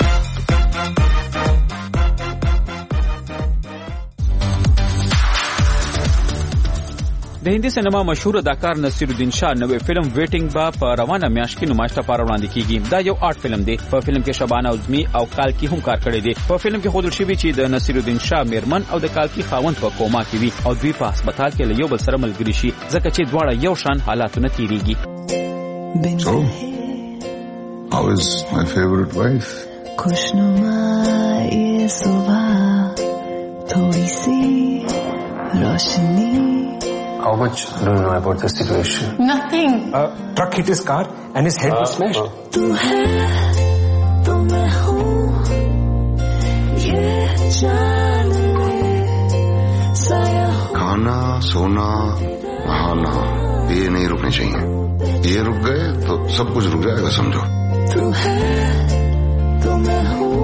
S22: د هندي سینما مشهور اداکار نصیر الدین شاه نوې فلم ویټینګ با په روانه میاشت کې نمایش لپاره وړاندې کیږي. دا یو آرټ فلم دی. په فلم کې شبانه عظمی او کالکی هم کار کړی دی. په فلم کې ښودل شوی چې د نصیر الدین شاه میرمن او د کالکی خاوند په کوما کې وي او دوی په هسپتال کې له یو بل سره ملګري شي ځکه چې دواړه یو شان حالاتونه تیریږي.
S26: So, how is my favorite wife?
S28: खुशनुमा ये सुबह थोड़ी सी रोशनी.
S10: How much do you know about the situation?
S28: Nothing.
S9: Uh, truck hit his car and his head was smashed.
S28: तू है तो मैं हूँ ये जान ले साया.
S26: खाना, सोना, नहाना ये नहीं रुकने चाहिए. ये रुक गए तो सब कुछ रुक जाएगा, समझो.
S28: तू है तो मैं हूँ.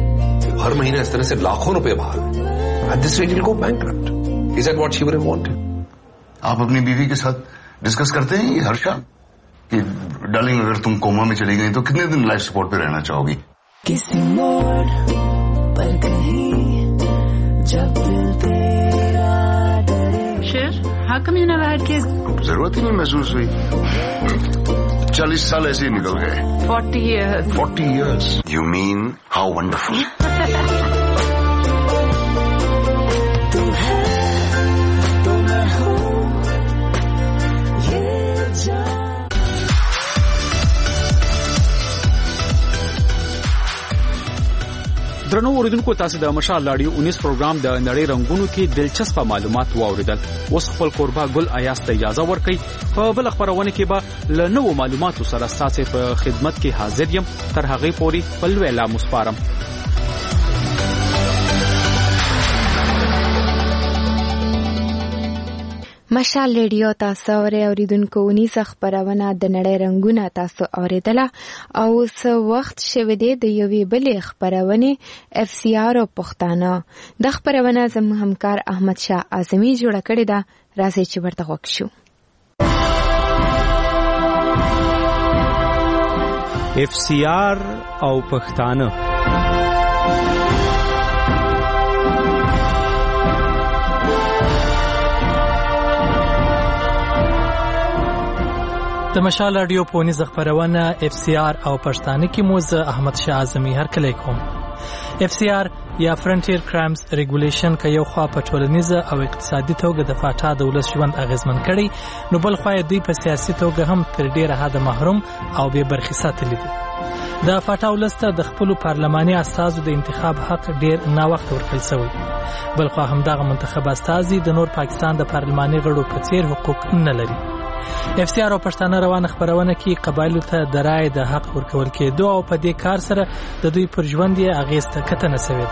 S10: हर महीने इस तरह से लाखों रुपए बाहर. At this rate, he'll go bankrupt. Is that what she would have wanted?
S4: आप अपनी बीवी के साथ डिस्कस करते हैं ये हर्षा कि डार्लिंग अगर तुम कोमा में चली गई तो कितने दिन लाइफ सपोर्ट पे रहना चाहोगी?
S28: किसी मोड़ पर कहीं जब दिल तेरा डरे। शेर, how come you never had kids?
S4: जरूरत ही नहीं महसूस हुई। चालीस साल ऐसे ही निकल गए।
S28: Forty years.
S4: Forty years. You mean how wonderful?
S28: तू है तो मैं हूँ ये जान।
S22: درنو اوریدونکو تاسو د مشال رادیو انیس پروګرام د نړۍ رنگونو کې دلچسپ معلومات واوریدل. اوس خپل قربا ګل ایاس ته اجازه ورکړئ. په بل خبرونه کې به له نوو معلوماتو سره ستاسو په خدمت کې حاضر یم. تر هغه پورې بل ویلا مسپارم.
S1: مشال ریډیو تاسو اورئ اوریدونکو انیس خبرونه د نړۍ رنگونه تاسو اوریدله او اوس وخت شوه دی د یوې بلې خبرونه اف سی آر او پښتانه. د خبرونه زموږ همکار احمد شاه اعظمي جوړ کړی دا. راځي چې ورته وښیو.
S16: اف سی آر او پښتانه.
S17: د مشال رادیو پونیز خبرونه اف سی آر او پښتانه کې موز احمد شاه اعظمي هر کله کوم. اف سی آر یا فرنټیر کرایمز ریګولیشن که یو خوا په ټولنیزه او اقتصادي توګه د فاټا د ولس ژوند اغیزمن کړي، نو بل خوا دوی په سیاسي توګه هم تر ډیره حده محروم او بې برخې ساتلي دي. د فاټا ولس ته د خپلو پارلماني استازو د انتخاب حق ډیر ناوخته ورکړل شوی. بل خوا همدغه منتخب استازي د نور پاکستان د پارلماني غړو په څیر حقوق نه لري. اف سی آر او پښتانه روانه خبرونه کې قبایلو ته د رای د حق ورکول کېدو او په دې کار سره د دوی پر ژوند یې اغیز ته کتنه شوې.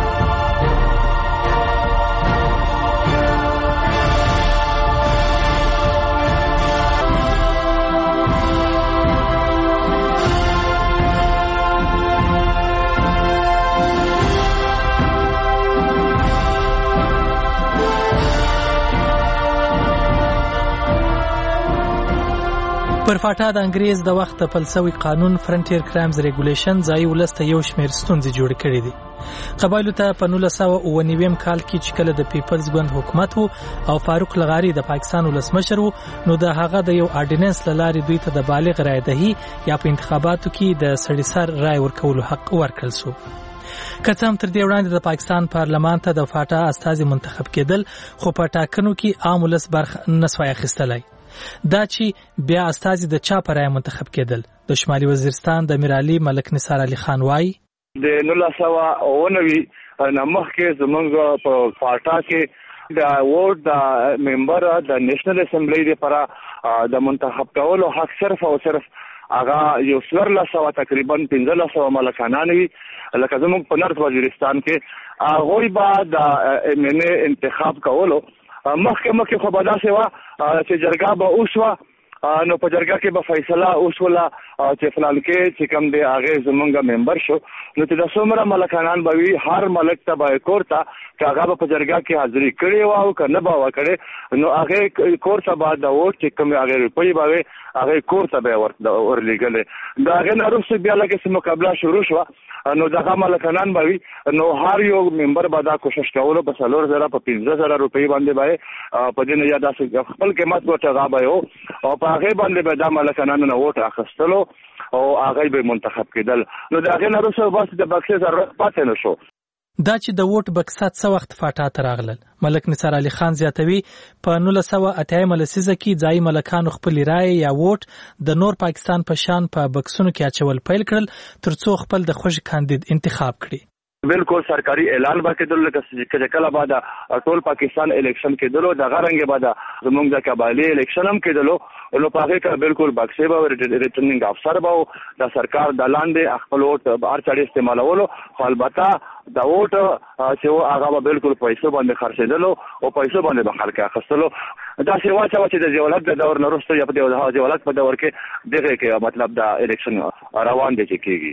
S17: پر فاټا د انګریز د وخت د فلسوي قانون فرنټیر کرایمز ریګولیشن ځای ولسته یو شمیر ستونزې جوړ کړې دي. قبایلو ته په نولس سوه اوه نوي کال کې چې کله د پیپلز ګوند حکومت وو او فاروق لغاري د پاکستان ولسمشر وو، نو د هغه د یو آرډیننس له لارې دوی ته د بالغ رای دهي یا په انتخاباتو کې د سړي سر رای ورکولو حق ورکړل شو. که څه هم تر دې وړاندې د پاکستان پارلمان ته د فاټا استازي منتخب کېدل، خو په ټاکنو کې عام ولس برخه نه سوای اخیستلی. دا چې بیا استازي د چا پر رای منتخب کېدل، د شمالي وزیرستان د میرعلي ملک نثار علي خان وایي
S11: د نولس سوه اوه نوي نه مخکې زموږ په فاټا کې د ووټ د ممبر د نیشنل اسمبلی لپاره د منتخب کولو حق صرف او صرف هغه یو څوارلس سوه تقریبا پنځلس سوه ملکانان وي. لکه زموږ په نرس وزیرستان کې هغوی به د ایم این اے انتخاب کولو مخکې مخکې خو به داسې وه چې جرګه به وشوه، نو په جرګه کې به فیصله وشوله چې فلان کې چې کوم دی هغې زمونږ ممبر شو، نو چې د څومره ملکانان به وي هر ملک ته به کور ته که هغه به په جرګه کې حاضري کړې وه او که نه به وه کړې، نو هغې کور ته به د ووټ چې کومې هغې روپۍ به وې هغې کور ته به یې ورلېږلې. د هغې نه وروسته بیا لږ څه مقابله شروع شوه، نو دغه ملکانان به وي، نو هر یو ممبر به دا کوشش کولو په څلور زره په پنځه زره روپۍ باندې به یې په دې نه یا داسې خپل قیمت ورته هغه به یې و او په هغې باندې به دا ملکانانو نه ووټ اخیستلو او هغوی به منتخب کېدل. نو د هغې نه وروسته بس د بکسې ضرورت پاتې نه شو.
S17: دا چې د ووټ بکسات څه وخت فاټا ته راغلل، ملک نثار علي خان زیاتوي په نولس سوه اتیایمه لسیزه کې ځایي ملکانو خپلې رایې یا ووټ د نور پاکستان په شان په بکسونو کې اچول پیل کړل تر څو خپل د خوښ کاندید انتخاب کړي.
S11: بالکل سرکاري اعلان به کېدل، لکه کله به د ټول پاکستان الیکشن کېدلو، دغه رنګې به د زموږ د قبایلي الیکشن هم کېدلو، نو په هغې کې بالکل بکسې به ریټرنینګ افسر به و د سرکار د لاندې خپل ووټ هر چاړې استعمالولو، خو البته د ووټ چې و هغه به بالکل پیسو باندې خرڅېدلو او پیسو باندې به خلک اخیستلو. داسې واچه وه چې د ضیاءالحق د دور نه وروسته یا په ضیاءالحق په دور کې دغې کې مطلب د الیکشن روان دی چې کېږي.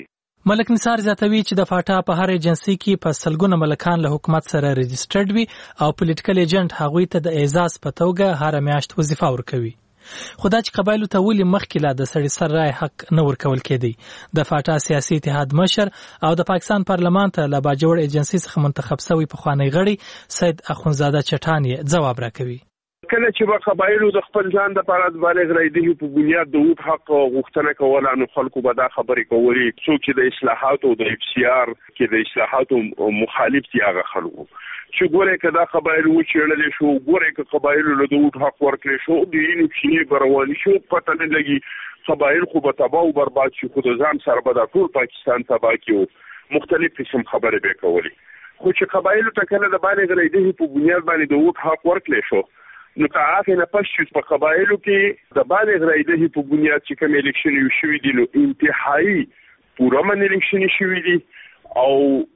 S5: ملک نثار زیاتوي چې د فاټا په هر ایجنسي کې په سلګونه ملکان له حکومت سره رجسټرډ وي او پولیټیکل ایجنټ هغوی ته د اعزاز په توګه هر میاشت وظیفه ورکوي. خو دا چې قبایلو ته ولې مخکې لا د سړي سر رای حق نه ورکول کېدی. د فاټا سیاسي اتحاد مشر او د پاکستان پارلمان ته له باجوړ ایجنسي څخه منتخب شوی پخوانی غړي سید اخونزاده چټان یې ځواب راکوي.
S7: کله چې به قبایلو د خپل ځان د پاره د بالغ رایدي په بنیاد د ووټ حق غوښتنه کوله، نو خلکو به دا خبرې کولې څوک چې د اصلاحاتو د اف سی آر کې د اصلاحاتو مخالف دي هغه خلکو چې ګوره کدا قبایلو چېړلې شو، ګوره ک قبایلو له د ووټ حق ورکړې شو، د یینو چینه برواني شو، پته نه لګي قبایل خو به تباہ او برباد شي، خو د ځان سره به د ټول پاکستان تباہ کیو. مختلف قسم خبرې به کولې، خو چې قبایلو ته کله د بالغ رایدي په بنیاد باندې د ووټ حق ورکړې شو، نو تعاقه نه پښې په قبایلو کې د بالغ رایده په بنیاد چې کوم الیکشن یو شوی دی نو انتهایی پوره من الیکشن شوی دی او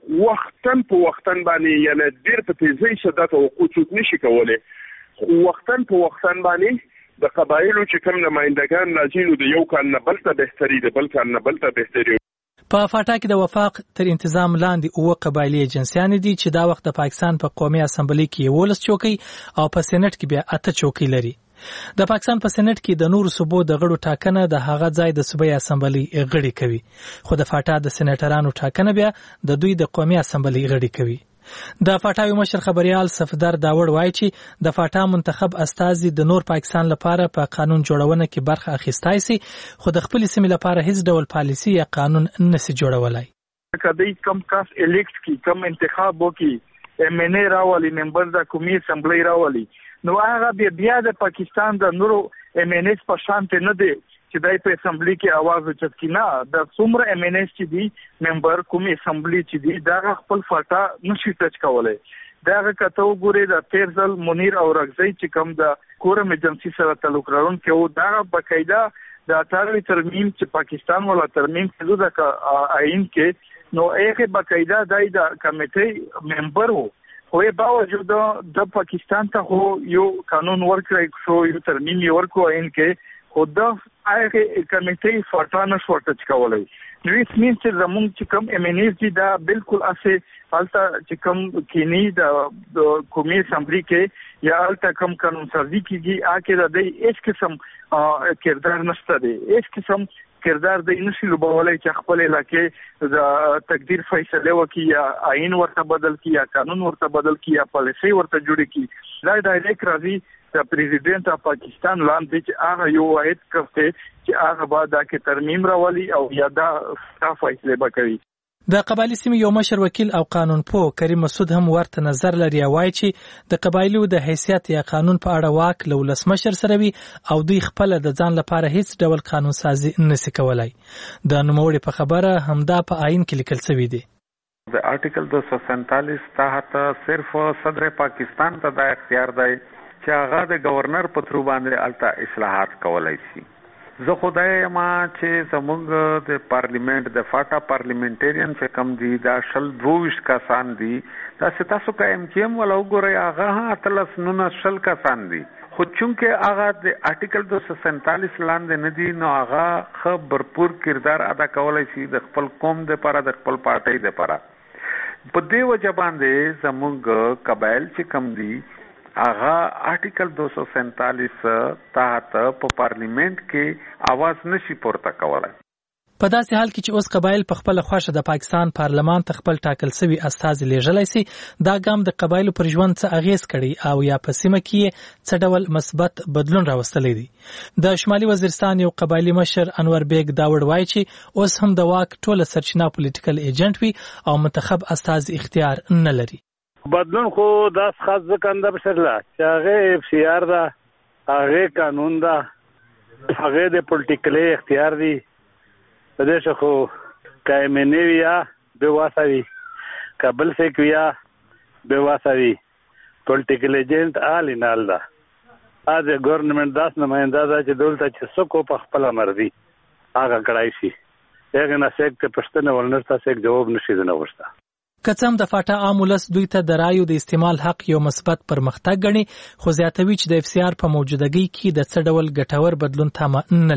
S7: وختن په وختن باندې یعنی ډیر په تیزی سره د حقوق نشي کولای، خو وختن په وختن باندې د قبایلو چې کوم نمائندگان راځي نو د یو کال نه بل ته بهتري د بل کال نه بل ته بهتري.
S5: په فاټا کې د وفاق تر انتظام لاندې اوه قبایلی ایجنسیان دي چې دا وخت د پاکستان په قومي اسمبلی کې یولس چوکۍ او په سېنات کې بیا اته چوکۍ لري. د پاکستان په سېنات کې د نورو صوبو د غړو ټاکنه د هغه ځای د صوبایي اسمبلی غړي کوي، خو د فاټا د سېناترانو ټاکنه بیا د دوی د قومي اسمبلی غړي کوي. د فاټاوي مشر خبريال صفدر داوړ وایي چې د فاټا منتخب استازي د نور پاکستان لپاره په قانون جوړونه کې برخه اخیستای سي، خو د خپل سیمې لپاره هیڅ ډول پالیسي یا قانون نشي جوړولای.
S8: کدی کم کاس الیکټ کی کم انتخاب وکي ایم ان ای راولي ممبر د قومي اسمبلی راولي، نو هغه بیا د پاکستان د نورو ایم ان ایس په شان نه دی چې دای په اسمبلی کې आवाज اوچت نه. د څومره ایم ان ایس چې دی ممبر قومي اسمبلی چې دی دا خپل فاټا نشي ټچ کولای. دا کته وګوري د تیرزل منیر او رغزی چې کوم د کورم ایجنسی سره تعلق لرونکي او دا بقاعده د اټاروي ترمیم چې پاکستان ولا ترمیم کېدو د آئین کې نو هغه بقاعده دای د کمیټې ممبر وو، خو یې باوجود د پاکستان ته خو یو قانون ورکړی شو، یو ترمیم یې ورکو آئین کې، خو د هغه کمیټې فاټا نشو ټچ کولای. نو هیڅ مين چې زمونږ چې کوم ایم ان ایس دي دا بالکل اسه حالت چې کوم کینی د قومي اسمبلی کې یا حالت کوم قانون سازي کیږي اکه د دې هیڅ قسم کردار نشته دی، هیڅ قسم کردار د نشي لوبولای چې خپل علاقې د تقدیر فیصله وکي یا آئین ورته بدل کی یا قانون ورته بدل کی یا پالیسي ورته جوړ کی. دا ډایرکټ راځي د پریزیدنت اف پاکستان لاندې چې هغه یو واحد کفته چې هغه بعد کې ترمیم راولي او یا دا فیصله وکړي.
S5: د قبایلی سیمې یو مشر وکیل او قانون پوه کریم مسعود هم ورته نظر لري، وایي چې د قبایلو د حیثیت یا قانون په اړه واک له ولسمشر سره وي او دوی خپل د ځان لپاره هیڅ ډول قانون سازي نشي کولای. د نوموړي په خبره همدا په آئین کې لیکل شوی دی.
S12: د آرټیکل دو سو سینتالیس تحت صرف صدر پاکستان ته د اختیار دی چې هغه د گورنر په تر باندې الته اصلاحات کولای شي. زه خدای ما چې زموږ د پارلیمنت د فاټا پارلیمنټریان چې کم دي دا شل دویش کسان دي، دا ستاسو کا ایم کی ایم ولا وګورئ هغه اتلس نونه شل کسان دي، خو چونکه هغه د آرټیکل دو سو سینتالیس لاندې نه دي نو هغه خ برپور کردار ادا کولای شي د خپل قوم د لپاره د خپل پارټي د لپاره. په دې وجه باندې زموږ قبایل چې کم دي هغه آرټیکل دو سو سینتالیس تحت په پارلیمنت کې आवाज نشي پورته کولای.
S5: په داسې حال کې چې اوس قبایل په خپل خوښه د پاکستان پارلمان ته خپل ټاکل شوی استازي لیږلی سي، دا ګام د قبایلو پر ژوند څه اغیز کړي او یا په سیمه کې څه ډول مثبت بدلون راوستلی دی. د شمالي وزیرستان یو قبایلی مشر انور بیگ داوړ وایي چې اوس هم د واک ټوله سرچینه پولیټیکل ایجنټ وي او منتخب استازي اختیار نه لري.
S13: بدلون خو داس خاص ځکه بشرله چې هغه اف سی آر ده، هغه قانون ده، هغه د پولیټیکل اختیار دی. په دې شخو کایمنی ویا به واسوي قبل سے کیا به واسوي پولیټیکل ایجنټ آل نال ده. از ګورنمنت داس نماینده ده چې دولت چې سکو په خپل مرضی هغه کړای شي. هغه نه سکت پښتنه ولنرته سک جواب نشي نه ورسته.
S5: کڅم د فاټا عام ولس دوی ته د رایو د استعمال حق یو مثبت پرمختګ ګڼي، خو زیاتوي چې د اف سی آر په موجودګۍ کې د څه ډول ګټور بدلون تمه نه لري.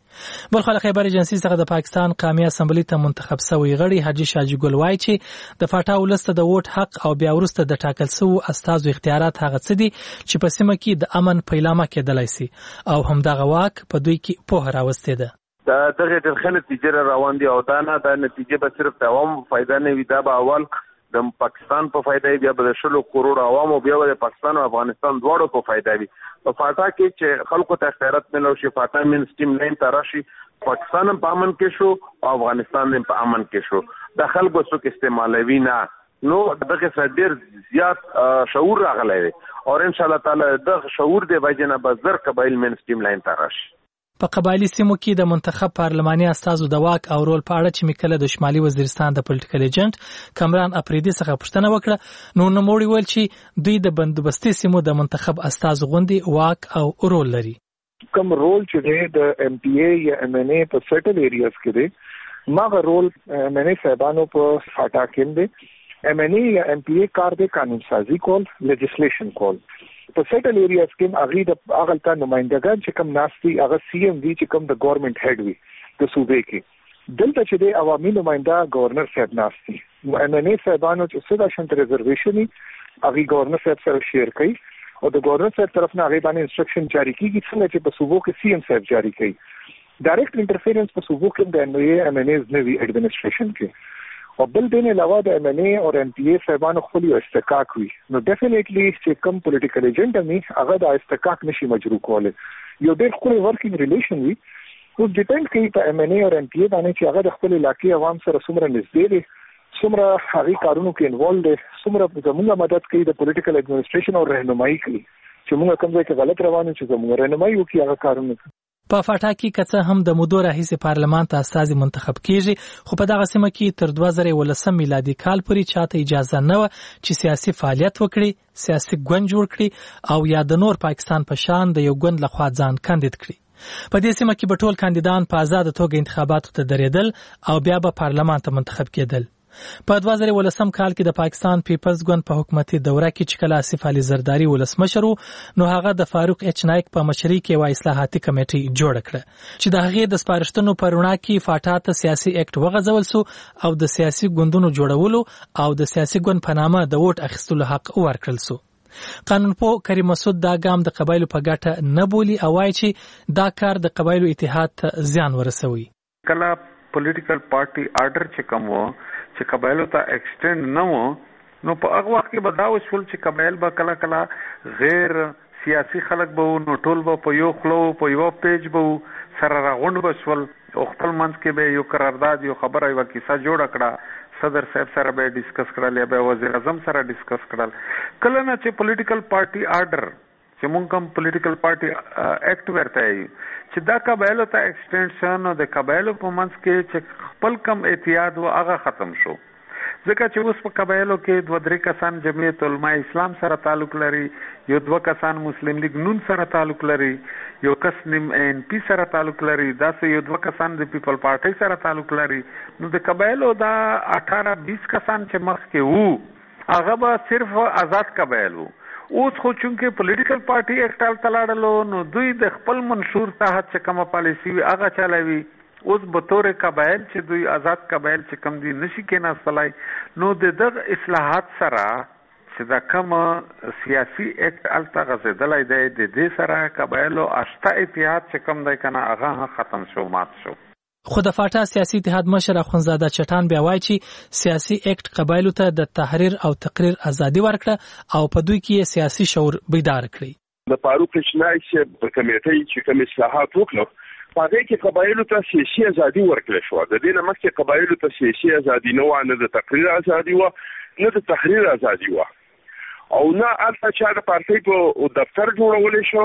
S5: بل خو خبر ایجنسی څخه د پاکستان قومي اسمبلی ته منتخب شوی غړي حاجی شاجي ګل وایي چې د فاټا ولسته د ووټ حق او بیا ورسته د ټاکل شوی استازو اختیارات هغه څه دي چې په سیمه کې د امن پیلامه کېدلای شي او همدغه واک په دوی کې په راوستي ده.
S2: دا دغه د خلک نتیجه روان دي او دا نه د نتیجه به صرف د عوام فائدہ نه وي، دا به اول د پاکستان په فائدہ بیا به شلو کروڑ عوام او بیا د پاکستان او افغانستان دواړو په فائدہ وي. په فاټا کې چې خلکو ته اختیارات ملو شي، فاټا مین سټیم لاین تراشي، پاکستان هم په امن کې شو او افغانستان هم په امن کې شو. د خلکو څوک استعمالوي نه، نو دغه څه ډیر زیات شعور راغلی دی او ان شاء الله تعالی د شعور دی وجنه به زر قبایل مین سټیم لاین تراشي.
S5: په قبایلی سیمو کې د منتخب پارلماني استازو د واک او رول په اړه چې میکله د شمالي وزیرستان د پولیټیکل ایجنټ کامران اپریدي څخه پوښتنه وکړه، نو نوموړي ویل چې دوی د بندوبستي سیمو د منتخب استازو غوندي واک او رول لري.
S3: کوم رول چې دی د ایم پی ای یا ایم ان ای په سټل ایریاز کې دی، ماغه رول ایم ان ای صاحبانو په فاټا کې دی. ایم ان ای یا ایم پی ای کار دی قانون سازی کول، لیجسلیشن کول. په سټل ایریاز کې هغه د اغلطه نمائندګان چې کوم ناشتي هغه سی ایم وی چې کوم د ګورنمنت هډ وی د صوبې کې دلته چې د عوامي نمائنده گورنر صاحب ناشتي ایم ان ای صاحبانو چې څه د شنت ریزرویشن هغه گورنر صاحب سره شیر کوي او د گورنر صاحب طرف نه هغه باندې انسټرکشن جاری کیږي څنګه چې په صوبو کې سی ایم صاحب جاری کوي. ډایرکټ انټرفیرنس په صوبو کې د ایم ای ایم ان ایز نوی ایڈمنسټریشن کې او بل دین علاوه د ایم ان ای او ایم پی ای صاحبانو خپل استحقاق وي، نو ډیفینیټلی چې کوم پولیټیکل ایجنټ می هغه د استحقاق نشي مجرو کوله. یو ډېر خپل ورکینګ ریلیشن وي، او ډیپند کوي په ایم ان ای او ایم پی ای باندې چې هغه د خپل علاقې عوام سره څومره نږدې دي، څومره هغه کارونو کې انوالو دي، څومره زموږه مدد کوي د پولیټیکل ایڈمنسټریشن او رهنمایي کوي چې موږ کوم ځای کې غلط روانو چې زموږ رهنمایي وکړي هغه کارونه.
S5: په فاټا کې کڅه هم د مودو راهیسې پارلمان ته استازي منتخب کیږي، خو په دغه سیمه کې تر دوه زره ولسم میلادي کال پورې چاته اجازه نه و چې سیاسي فعالیت وکړي، سیاسي ګوند جوړ کړي او یا د نور پاکستان په شان د یو ګوند لخوا ځان کاندید کړي. په دې سیمه کې به ټول کاندیدان په آزاد توګه انتخاباتو ته درېدل او بیا به پارلمان ته منتخب کېدل. په دوه زره ولسم کال کې د پاکستان پیپلز ګوند په حکومتي دوره کې چې کله آصف علي زرداری ولسمشر وو، نو هغه د فاروق ایچ نایک په مشرۍ کې یوه اصلاحاتي کمیټه جوړه کړه چې د هغې د سپارښتنو په رڼا کې فاټا ته سیاسي اکټ وغځول سو او د سیاسي ګوندونو جوړولو او د سیاسي ګوند په نامه د ووټ اخیستلو حق ورکړل سو. قانونپوه کریم مسعود دا ګام د قبایلو په ګټه نه بولي او وایي چې دا کار د قبایلو اتحاد ته زیان ورسوي.
S12: کله پولیټیکل پارټي آرډر چې کوم وو چې قبایلو ته ایکسټند نه وو، نو په هغه وخت کې به دا وشول چې قبایل به کله کله غیر سیاسي خلک به نو ټول به په یو خلو په یو پیج به سره راغونډ به شول او خپل منځ کې به یو قرارداد یو خبره یو کیسه جوړه کړه، صدر صاحب سره به ډیسکس کړل یا به وزیر اعظم سره ډیسکس کړل. کله نه چې پولیټیکل پارټي آرډر چې مونږ کوم پولیټیکل پارټي اکټ ورته یو چې دا قبایلو ته ایکسټنشن او د قبایلو په منځ کې چې خپل کم اتحاد و هغه ختم شو، ځکه چې اوس په قبایلو کې دوه درې کسان جمعیت علماء اسلام سره تعلق لري، یو دوه کسان مسلم لیگ نون سره تعلق لري، یو کس نیم ان پی سره تعلق لري، داسې یو دوه کسان د پیپل پارټي سره تعلق لري. نو د قبایلو دا اٹھارہ بیس کسان چې مخکې وو هغه به صرف آزاد قبایل وو. اوس خو چونکې پولیټیکل پارټي اکټال تلاړلو، نو دوی د خپل منشور تحت چې کومه پالیسی وي هغه چلوي. اوس به طور قبایل چې دوی آزاد قبایل چې کم دي نشي کېناستلی، نو د دغه اصلاحات سره چې دا کوم سیاسي اکټ هلته غځېدلی دی د دې سره قبایلو اشته اتحاد چې کوم دی که نه هغه ختم شو، مات شو.
S5: خو د فاټا سیاسي اتحاد مشر اخوندزاده چټان بیا وایي چې سیاسي اکټ قبایلو ته د تحریر او تقریر ازادي ورکړه او په دوی کې سیاسي شعور بیدار کړي.
S7: د فاروق ایچ نایک په کمیټې چې کوم اصلاحات وکړو هغه کې قبایلو ته سیاسي ازادي ورکړل شو. د دې نه مخکې قبایلو ته سیاسي ازادي نه و، نه د تقریر ازادي و، نه د تحریر ازادي و، او نه البته چې د پارټي په دفتر جوړول شو،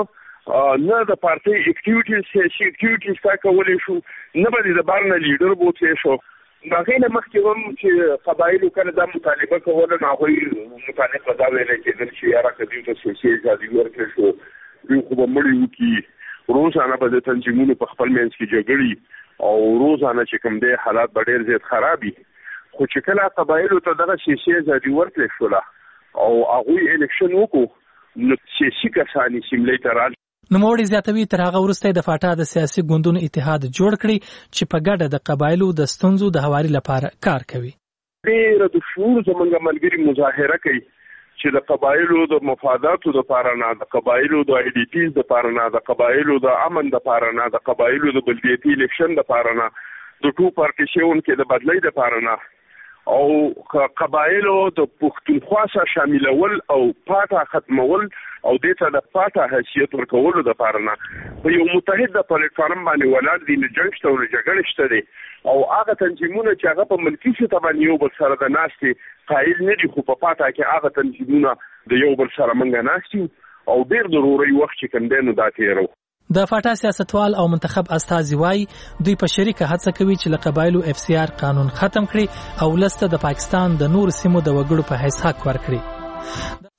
S7: نه د پارټي اکټیویټیز سیاسي اکټیویټیز تا کولای شو، نه به د بارنه لیډر بوتلی شو. هغې نه مخکې هم چې قبایلو کله دا مطالبه کوله، نو هغوی مطالب به دا ویلی کېدل چې یاره که دوی ته سیاسي ازادي ورکړل شو دوی خو به مړي وکړي، روزانه به د تنظیمونو په خپل منځ کې جګړې او روزانه چې کوم دی حالات به ډېر زیات خراب وي. خو چې کله قبایلو ته دغه سیاسي ازادي ورکړل شوله او هغوی الیکشن وکړو، نو سیاسي کسان یې سیملۍ ته رال
S5: نوموړي زیاتوي تر هغه وروسته د فاټا د سیاسي ګوندونو اتحاد جوړ کړي چې په ګډه د قبایلو د ستونزو د هواري لپاره کار کوي.
S7: ډېر د شعور زمونږ ملګري مظاهره کوي چې د قبایلو د مفاداتو د لپاره نه، د قبایلو د آی ډي پیز د لپاره نه، د قبایلو د امن د لپاره نه، د قبایلو د بلدیاتي الیکشن د لپاره نه، د ټو پارټیشن کې د بدلۍ د لپاره نه، او قبایلو د پښتونخوا سره شاملول او پاټه ختمول او دته د پاټه حیثیت ورکول د لپاره نه په یو متحد پلیټ فارم باندې ولر دي نه جنگ شته او نه جګړه شته دي، او هغه تنظیمونه چې هغه په ملکی سطح باندې یو بل سره د ناستي قائل نه دي، خو په پاټه کې هغه تنظیمونه د یو بل سره منګه ناستي او ډېر ضروري وخت چې کندنو دا تیرو.
S5: د فاټا سیاستوال او منتخب استازي وایي دوی په شریکه هڅه کوي چې له قبایلو اف سی آر قانون ختم کړي او لسته د پاکستان د نور سیمو د وګړو په حیث حق ورکړي.